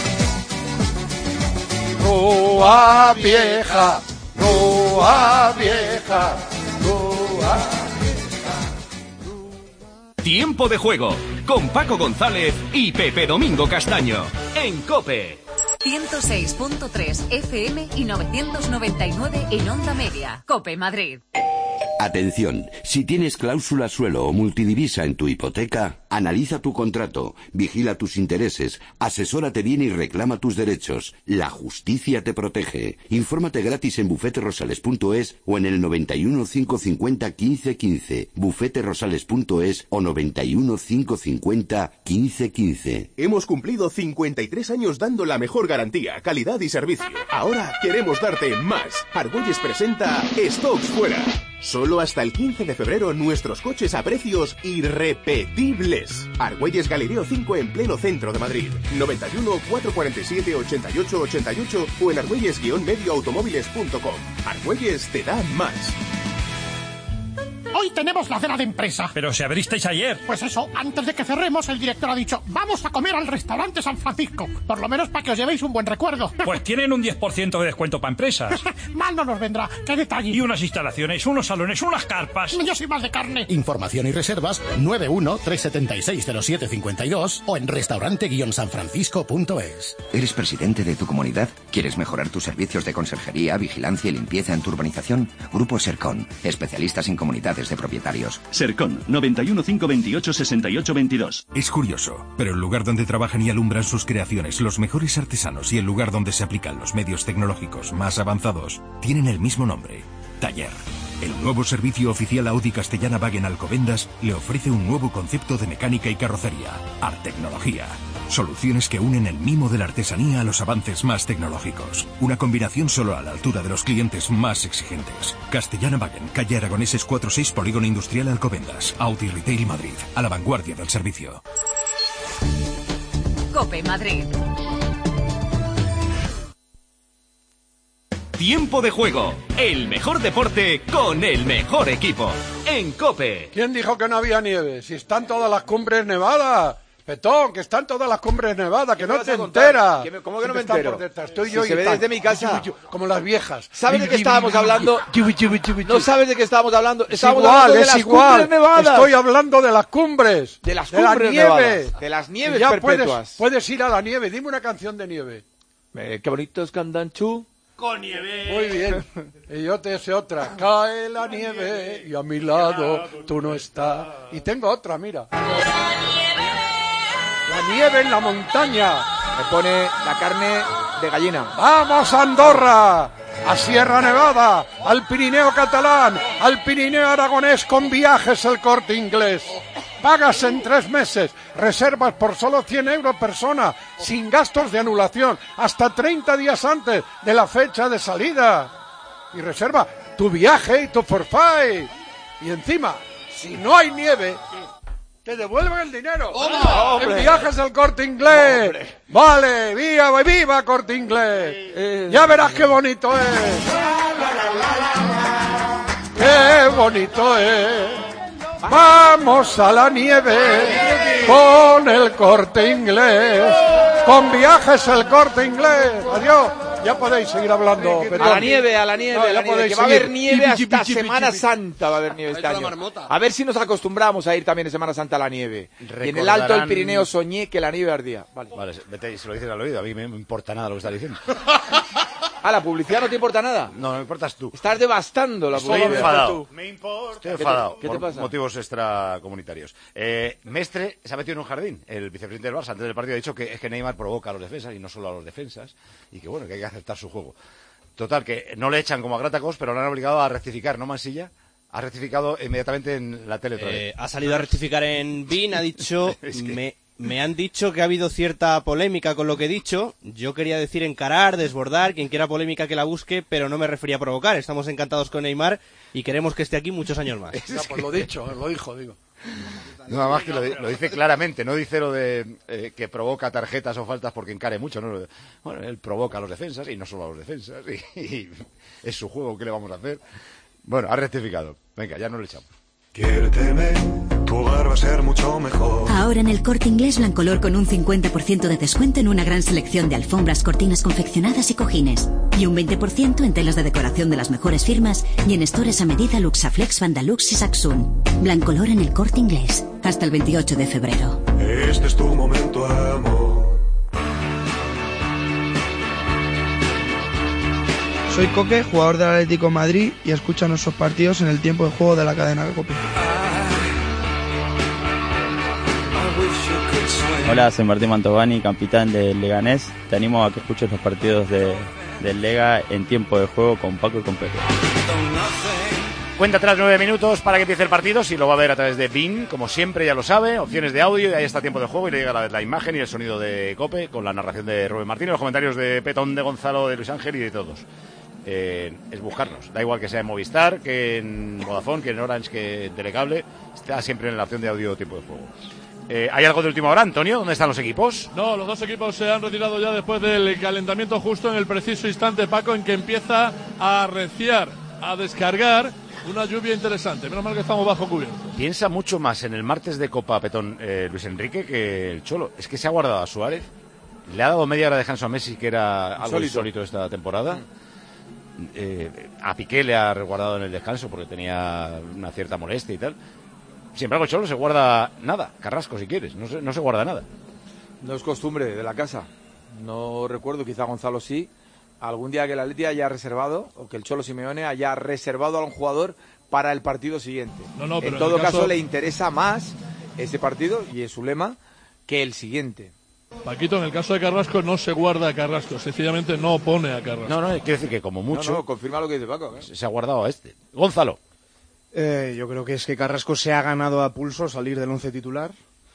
Rúa Vieja, Rúa Vieja, Rúa Vieja. Tiempo de juego con Paco González y Pepe Domingo Castaño en COPE. ciento seis punto tres F M y novecientos noventa y nueve en Onda Media. COPE Madrid. Atención, si tienes cláusula suelo o multidivisa en tu hipoteca, analiza tu contrato, vigila tus intereses, asesórate bien y reclama tus derechos. La justicia te protege. Infórmate gratis en bufete rosales punto es o en el noventa y uno, cinco cincuenta, quince quince, bufete rosales punto es o noventa y uno, cinco cincuenta, quince quince. Hemos cumplido cincuenta y tres años dando la mejor garantía, calidad y servicio. Ahora queremos darte más. Argüelles presenta Stocks Fuera. Solo hasta el quince de febrero nuestros coches a precios irrepetibles. Argüelles Galileo cinco en pleno centro de Madrid. noventa y uno, cuatrocientos cuarenta y siete, ochenta y ocho ochenta y ocho o en argüelles guion medio automóviles punto com. Argüelles te da más. Hoy tenemos la cena de empresa. Pero si abristeis ayer. Pues eso, antes de que cerremos, el director ha dicho: vamos a comer al restaurante San Francisco. Por lo menos para que os llevéis un buen recuerdo. Pues tienen un diez por ciento de descuento para empresas. Mal no nos vendrá, qué detalle. Y unas instalaciones, unos salones, unas carpas. Yo soy más de carne. Información y reservas nueve uno, tres siete seis, cero siete cinco dos o en restaurante guion san francisco punto es. ¿Eres presidente de tu comunidad? ¿Quieres mejorar tus servicios de conserjería, vigilancia y limpieza en tu urbanización? Grupo Sercon, especialistas en comunidades de propietarios. Sercon, noventa y uno, cinco veintiocho, sesenta y ocho veintidós. Es curioso, pero el lugar donde trabajan y alumbran sus creaciones los mejores artesanos y el lugar donde se aplican los medios tecnológicos más avanzados tienen el mismo nombre: Taller. El nuevo servicio oficial Audi Castellana-Wagen Alcobendas le ofrece un nuevo concepto de mecánica y carrocería: Artecnología. Soluciones que unen el mimo de la artesanía a los avances más tecnológicos. Una combinación solo a la altura de los clientes más exigentes. Castellana-Wagen, calle Aragoneses cuatro seis, Polígono Industrial Alcobendas. Audi Retail Madrid, a la vanguardia del servicio. COPE Madrid. Tiempo de juego, el mejor deporte con el mejor equipo. En COPE. ¿Quién dijo que no había nieve? Si están todas las cumbres nevadas. Petón, que están todas las cumbres nevadas, que no te enteras. ¿Cómo que no me entero? Estoy Si yo se y ve tal. desde mi casa. Como las viejas. ¿Sabes de qué estábamos hablando? ¿No sabes de qué estábamos hablando? Es Estábamos igual, hablando de es las igual. cumbres nevadas. Estoy hablando de las cumbres. De las de la cumbres nieve. nevadas. De las nieves Y ya perpetuas. Puedes, puedes ir a la nieve. Dime una canción de nieve. Eh, qué bonito es Candanchú. Con nieve. Muy bien. Y yo te sé otra. Cae la nieve y a mi lado tú no estás. Y tengo otra, mira. La nieve en la montaña. Me pone la carne de gallina. ¡Vamos a Andorra! A Sierra Nevada, al Pirineo catalán, al Pirineo aragonés con Viajes El Corte Inglés. Pagas en tres meses, reservas por solo cien euros persona, sin gastos de anulación, hasta treinta días antes de la fecha de salida. Y reserva tu viaje y tu forfait. Y encima, si no hay nieve, te devuelven el dinero. ¡Hombre! En Viajes El Corte Inglés. ¡Hombre! Vale, viva, viva Corte Inglés. Eh, ya verás qué bonito es. Qué bonito es. Vamos a la nieve con El Corte Inglés. Con Viajes El Corte Inglés. Adiós. Ya podéis seguir hablando. A la nieve, a la nieve, no, a la nieve. Que va a haber nieve hasta chipi, chipi, Semana chipi. Santa, va a haber nieve este año. A ver si nos acostumbramos a ir también en Semana Santa a la nieve. Y en el Alto del Pirineo soñé que la nieve ardía. Vale, vale, vete y se lo dices al oído, a mí me importa nada lo que estás diciendo. ¿Ah, la publicidad no te importa nada? No, no me importas tú. Estás devastando la Estoy publicidad. enfadado. Me importa. Estoy enfadado ¿Qué te, qué te por pasa? motivos extracomunitarios. Eh, Mestre se ha metido en un jardín. El vicepresidente del Barça, antes del partido, ha dicho que es que Neymar provoca a los defensas y no solo a los defensas. Y que bueno, que hay que aceptar su juego. Total, que no le echan como a Gratacos, pero lo han obligado a rectificar, ¿no, Mansilla? Ha rectificado inmediatamente en la tele. Eh, ha salido a rectificar en B I N, ha dicho... es que... me, me han dicho que ha habido cierta polémica con lo que he dicho. Yo quería decir encarar, desbordar, quien quiera polémica que la busque, pero no me refería a provocar. Estamos encantados con Neymar y queremos que esté aquí muchos años más. Ya, pues lo dicho, lo dijo, digo. Nada más que lo, lo dice claramente, no dice lo de eh, que provoca tarjetas o faltas porque encare mucho, ¿no? Bueno, él provoca a los defensas y no solo a los defensas, y, y es su juego, ¿qué le vamos a hacer? Bueno, ha rectificado. Venga, ya no le echamos. Quiérteme, tu hogar va a ser mucho mejor. Ahora en El Corte Inglés Blancolor con un cincuenta por ciento de descuento en una gran selección de alfombras, cortinas confeccionadas y cojines. Y un veinte por ciento en telas de decoración de las mejores firmas y en estores a medida Luxaflex, Vandalux y Saxun. Blancolor en El Corte Inglés. Hasta el veintiocho de febrero. Este es tu momento, amor. Soy Coque, jugador del Atlético de Madrid, y escucha nuestros partidos en el tiempo de juego de la cadena COPE. Hola, soy Martín Mantovani, capitán del Leganés. Te animo a que escuches los partidos de, del Lega en tiempo de juego con Paco y con Pepe. Cuenta atrás nueve minutos para que empiece el partido. Si lo va a ver a través de Bein, como siempre, ya lo sabe. Opciones de audio, y ahí está tiempo de juego y le llega la, la imagen y el sonido de COPE con la narración de Rubén Martín y los comentarios de Petón, de Gonzalo, de Luis Ángel y de todos. Eh, es buscarnos. Da igual que sea en Movistar, que en Vodafone, que en Orange, que en Telecable. Está siempre en la opción de audio tiempo de juego. Eh, ¿Hay algo de última hora, Antonio? ¿Dónde están los equipos? No, los dos equipos se han retirado ya después del calentamiento, justo en el preciso instante, Paco, en que empieza a arreciar, a descargar una lluvia interesante. Menos mal que estamos bajo cubierto. Piensa mucho más en el martes de Copa, Petón, eh, Luis Enrique, que el Cholo. Es que se ha guardado a Suárez, le ha dado media hora de descanso a Messi, que era algo insólito, insólito esta temporada. Eh, a Piqué le ha guardado en el descanso porque tenía una cierta molestia y tal. Sin embargo, el Cholo se guarda nada. Carrasco, si quieres, no se, no se guarda nada. No es costumbre de la casa. No recuerdo, quizá Gonzalo sí, algún día que el Atleti haya reservado, o que el Cholo Simeone haya reservado a un jugador para el partido siguiente. No, no, pero en todo en caso... caso le interesa más ese partido, y es su lema, que el siguiente. Paquito, en el caso de Carrasco no se guarda a Carrasco, sencillamente no pone a Carrasco. No, no, quiere decir que como mucho... No, no, confirma lo que dice Paco, ¿eh? Se ha guardado a este. Gonzalo. Eh, yo creo que es que Carrasco se ha ganado a pulso salir del once titular.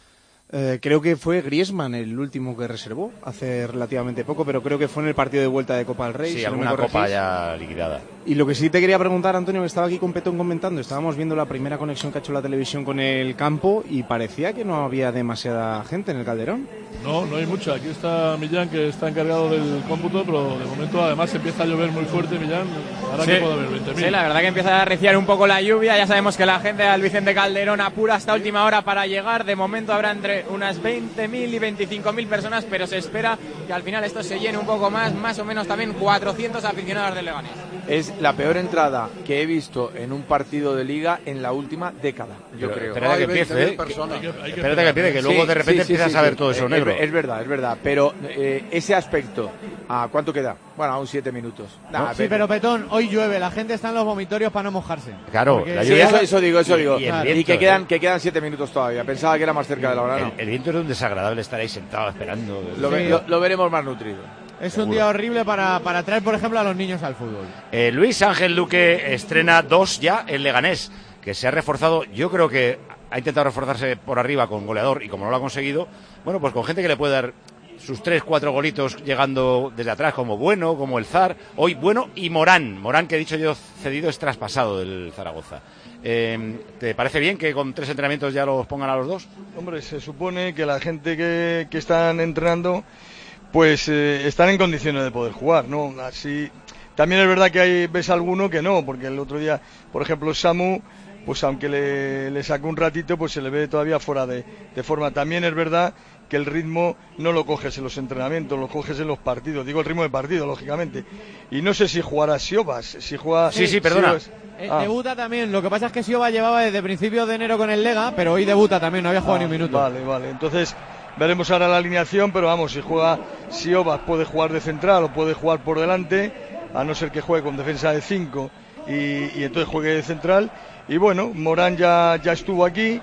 Eh, creo que fue Griezmann el último que reservó, hace relativamente poco, pero creo que fue en el partido de vuelta de Copa del Rey. Sí, si alguna no me copa ya liquidada. Y lo que sí te quería preguntar, Antonio, que estaba aquí con Petón comentando, estábamos viendo la primera conexión que ha hecho la televisión con el campo y parecía que no había demasiada gente en el Calderón. No, no hay mucha. Aquí está Millán, que está encargado del cómputo, pero de momento además empieza a llover muy fuerte, Millán. Ahora sí, que puede haber veinte mil. Sí, la verdad que empieza a arreciar un poco la lluvia. Ya sabemos que la gente del Vicente Calderón apura hasta última hora para llegar. De momento habrá entre unas veinte mil y veinticinco mil personas, pero se espera que al final esto se llene un poco más, más o menos también cuatrocientos aficionados del Leganés. Es la peor entrada que he visto en un partido de Liga en la última década, yo pero, creo. Espérate que empiece, ¿eh? Que, espérate que empiece, que luego sí, de repente sí, empiezas sí, a ver sí. todo eso es, negro. Es verdad, es verdad, pero eh, ese aspecto, ¿a cuánto queda? Bueno, aún siete minutos. Nah, sí, pero Petón, hoy llueve, la gente está en los vomitorios para no mojarse. Claro, Porque... la sí, lluvia... eso, eso digo, eso y, digo. Y, Y, viento, y que, quedan, ¿eh? que quedan siete minutos todavía, pensaba que era más cerca de la hora, ¿no? El, el viento es un desagradable estar ahí sentado esperando. Lo, sí. lo, lo veremos más nutrido. Es Seguro. un día horrible para, para traer, por ejemplo, a los niños al fútbol. Eh, Luis Ángel Luque estrena dos ya en Leganés, que se ha reforzado, yo creo que ha intentado reforzarse por arriba con goleador, y como no lo ha conseguido, bueno, pues con gente que le puede dar sus tres, cuatro golitos llegando desde atrás, como Bueno, como el Zar, hoy Bueno y Morán. Morán, que he dicho yo, cedido, es traspasado del Zaragoza. Eh, ¿Te parece bien que con tres entrenamientos ya los pongan a los dos? Hombre, se supone que la gente que, que están entrenando pues eh, están en condiciones de poder jugar, ¿no? Así, también es verdad que hay, ves alguno que no, porque el otro día, por ejemplo, Samu, pues aunque le, le sacó un ratito, pues se le ve todavía fuera de, de forma. También es verdad que el ritmo no lo coges en los entrenamientos, lo coges en los partidos, digo el ritmo de partido, lógicamente. Y no sé si jugará Siobas, si juega... Sí, sí, perdona. Eh, ah. Debuta también, lo que pasa es que Sioba llevaba desde principios de enero con el Lega, pero hoy debuta también, no había jugado ah, ni un minuto. Vale, vale, entonces... Veremos ahora la alineación, pero vamos, si juega Siobas puede jugar de central o puede jugar por delante, a no ser que juegue con defensa de cinco y, y entonces juegue de central. Y bueno, Morán ya, ya estuvo aquí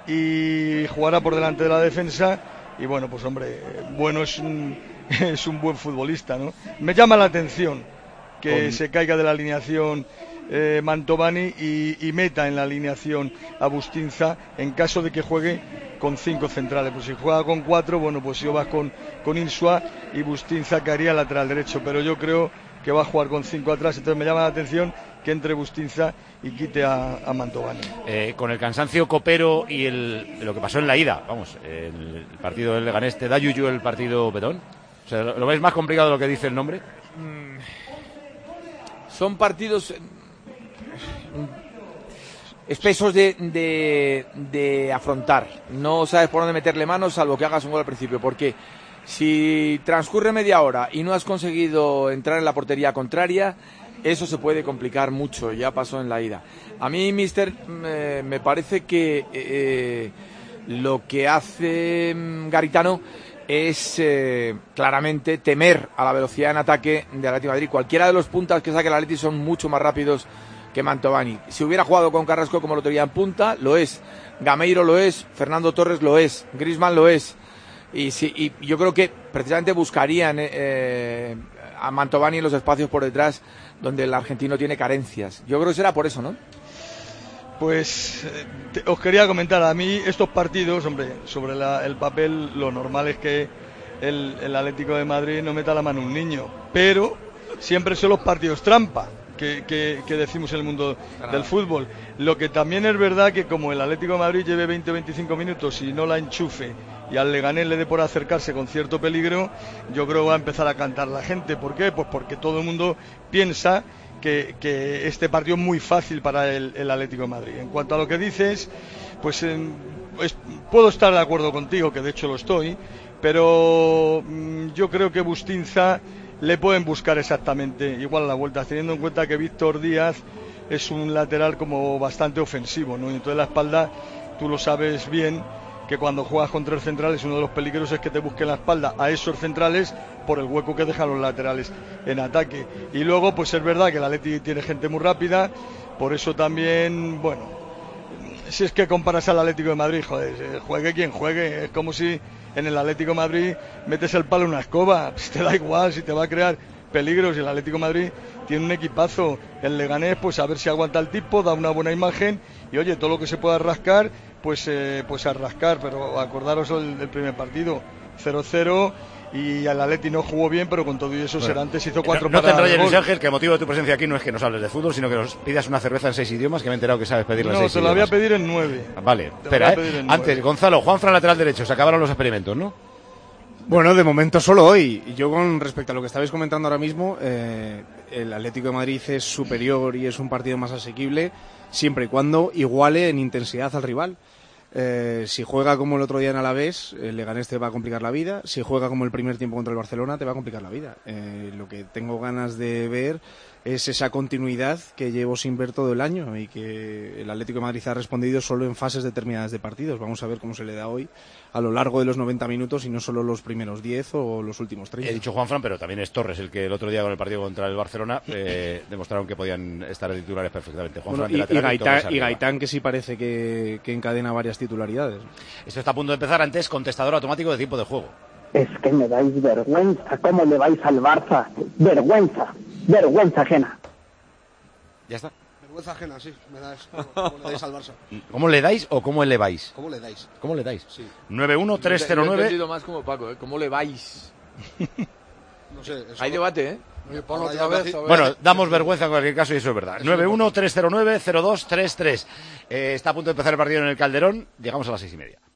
y jugará por delante de la defensa. Y bueno, pues hombre, Bueno es un, es un buen futbolista, ¿no? Me llama la atención que Con... se caiga de la alineación eh, Mantovani y, y meta en la alineación a Bustinza en caso de que juegue con cinco centrales. Pues si juega con cuatro, bueno, pues yo vas con, con Insua y Bustinza caería lateral derecho, pero yo creo que va a jugar con cinco atrás, entonces me llama la atención que entre Bustinza y quite a, a Mantovani. Eh, con el cansancio copero y el, lo que pasó en la ida, vamos, el, el partido del Leganés, ¿te da yuyu el partido Petón? O sea, ¿lo, lo veis más complicado de lo que dice el nombre? Mm, son partidos... espesos de, de, de afrontar. No sabes por dónde meterle manos, salvo que hagas un gol al principio, porque si transcurre media hora y no has conseguido entrar en la portería contraria, eso se puede complicar mucho. Ya pasó en la ida. A mí, mister, me, me parece que eh, lo que hace Garitano es eh, claramente temer a la velocidad en ataque de Atlético de Madrid. Cualquiera de los puntas que saque el Atleti son mucho más rápidos que Mantovani. Si hubiera jugado con Carrasco como lo tenía en punta, lo es. Gameiro lo es, Fernando Torres lo es, Griezmann lo es. Y, si, y yo creo que precisamente buscarían eh, a Mantovani en los espacios por detrás donde el argentino tiene carencias. Yo creo que será por eso, ¿no? Pues te, os quería comentar, a mí estos partidos, hombre, sobre la, el papel, lo normal es que el, el Atlético de Madrid no meta la mano a un niño, pero siempre son los partidos trampa que, que, que decimos en el mundo del fútbol. Lo que también es verdad que como el Atlético de Madrid lleve veinte o veinticinco minutos y no la enchufe y al Leganés le dé por acercarse con cierto peligro, yo creo que va a empezar a cantar la gente. ¿Por qué? Pues porque todo el mundo piensa Que, que este partido es muy fácil para el, el Atlético de Madrid. En cuanto a lo que dices, pues, eh, pues puedo estar de acuerdo contigo, que de hecho lo estoy, pero mmm, yo creo que Bustinza le pueden buscar exactamente igual a la vuelta, teniendo en cuenta que Víctor Díaz es un lateral como bastante ofensivo, ¿no? Y entonces la espalda, tú lo sabes bien, que cuando juegas con tres centrales uno de los peligros es que te busquen la espalda a esos centrales por el hueco que dejan los laterales en ataque. Y luego pues es verdad que el Atleti tiene gente muy rápida, por eso también, bueno, si es que comparas al Atlético de Madrid, joder, juegue quien juegue, es como si en el Atlético de Madrid metes el palo en una escoba, pues te da igual si te va a crear peligros. Y el Atlético de Madrid tiene un equipazo, el Leganés pues a ver si aguanta el tipo, da una buena imagen y oye, todo lo que se pueda rascar pues eh, pues a rascar, pero acordaros el, el primer partido, cero cero, y el Atleti no jugó bien, pero con todo y eso bueno, Serantes hizo cuatro no, no paradas. No te enrolles, Luis Ángel, que el motivo de tu presencia aquí no es que nos hables de fútbol, sino que nos pidas una cerveza en seis idiomas, que me he enterado que sabes pedirla no, en seis idiomas. No, te la voy a pedir en nueve. Vale, espera, eh. Antes, Gonzalo, Juanfran lateral derecho, se acabaron los experimentos, ¿no? Bueno, de momento solo hoy. Y yo con respecto a lo que estabais comentando ahora mismo, eh, el Atlético de Madrid es superior y es un partido más asequible siempre y cuando iguale en intensidad al rival. Eh, si juega como el otro día en Alavés, el Leganés te va a complicar la vida. Si juega como el primer tiempo contra el Barcelona, te va a complicar la vida. Eh, lo que tengo ganas de ver es esa continuidad que llevo sin ver todo el año y que el Atlético de Madrid ha respondido solo en fases determinadas de partidos. Vamos a ver cómo se le da hoy a lo largo de los noventa minutos y no solo los primeros diez o los últimos treinta. He dicho Juanfran, pero también es Torres el que el otro día con el partido contra el Barcelona eh, demostraron que podían estar de titulares perfectamente. Juanfran, bueno, y, de lateral, y, Gaitán, y Gaitán, que sí parece que, que encadena varias titularidades. Esto está a punto de empezar. Antes, contestador automático de tiempo de juego. Es que me dais vergüenza. ¿Cómo le vais al Barça? Vergüenza. Vergüenza ajena. Ya está. Vergüenza ajena, sí. Me dais, ¿cómo le dais al Barça? ¿Cómo le dais o cómo le vais? ¿Cómo le dais? ¿Cómo le dais? Sí. nueve uno tres cero nueve. Yo he entendido más como Paco, ¿eh? ¿Cómo le vais? No sé. Hay debate, ¿eh? Oye, ponlo otra vez, bueno, damos vergüenza en cualquier caso y eso es verdad. nueve uno tres cero nueve cero dos tres tres. Eh, está a punto de empezar el partido en el Calderón. Llegamos a las seis y media.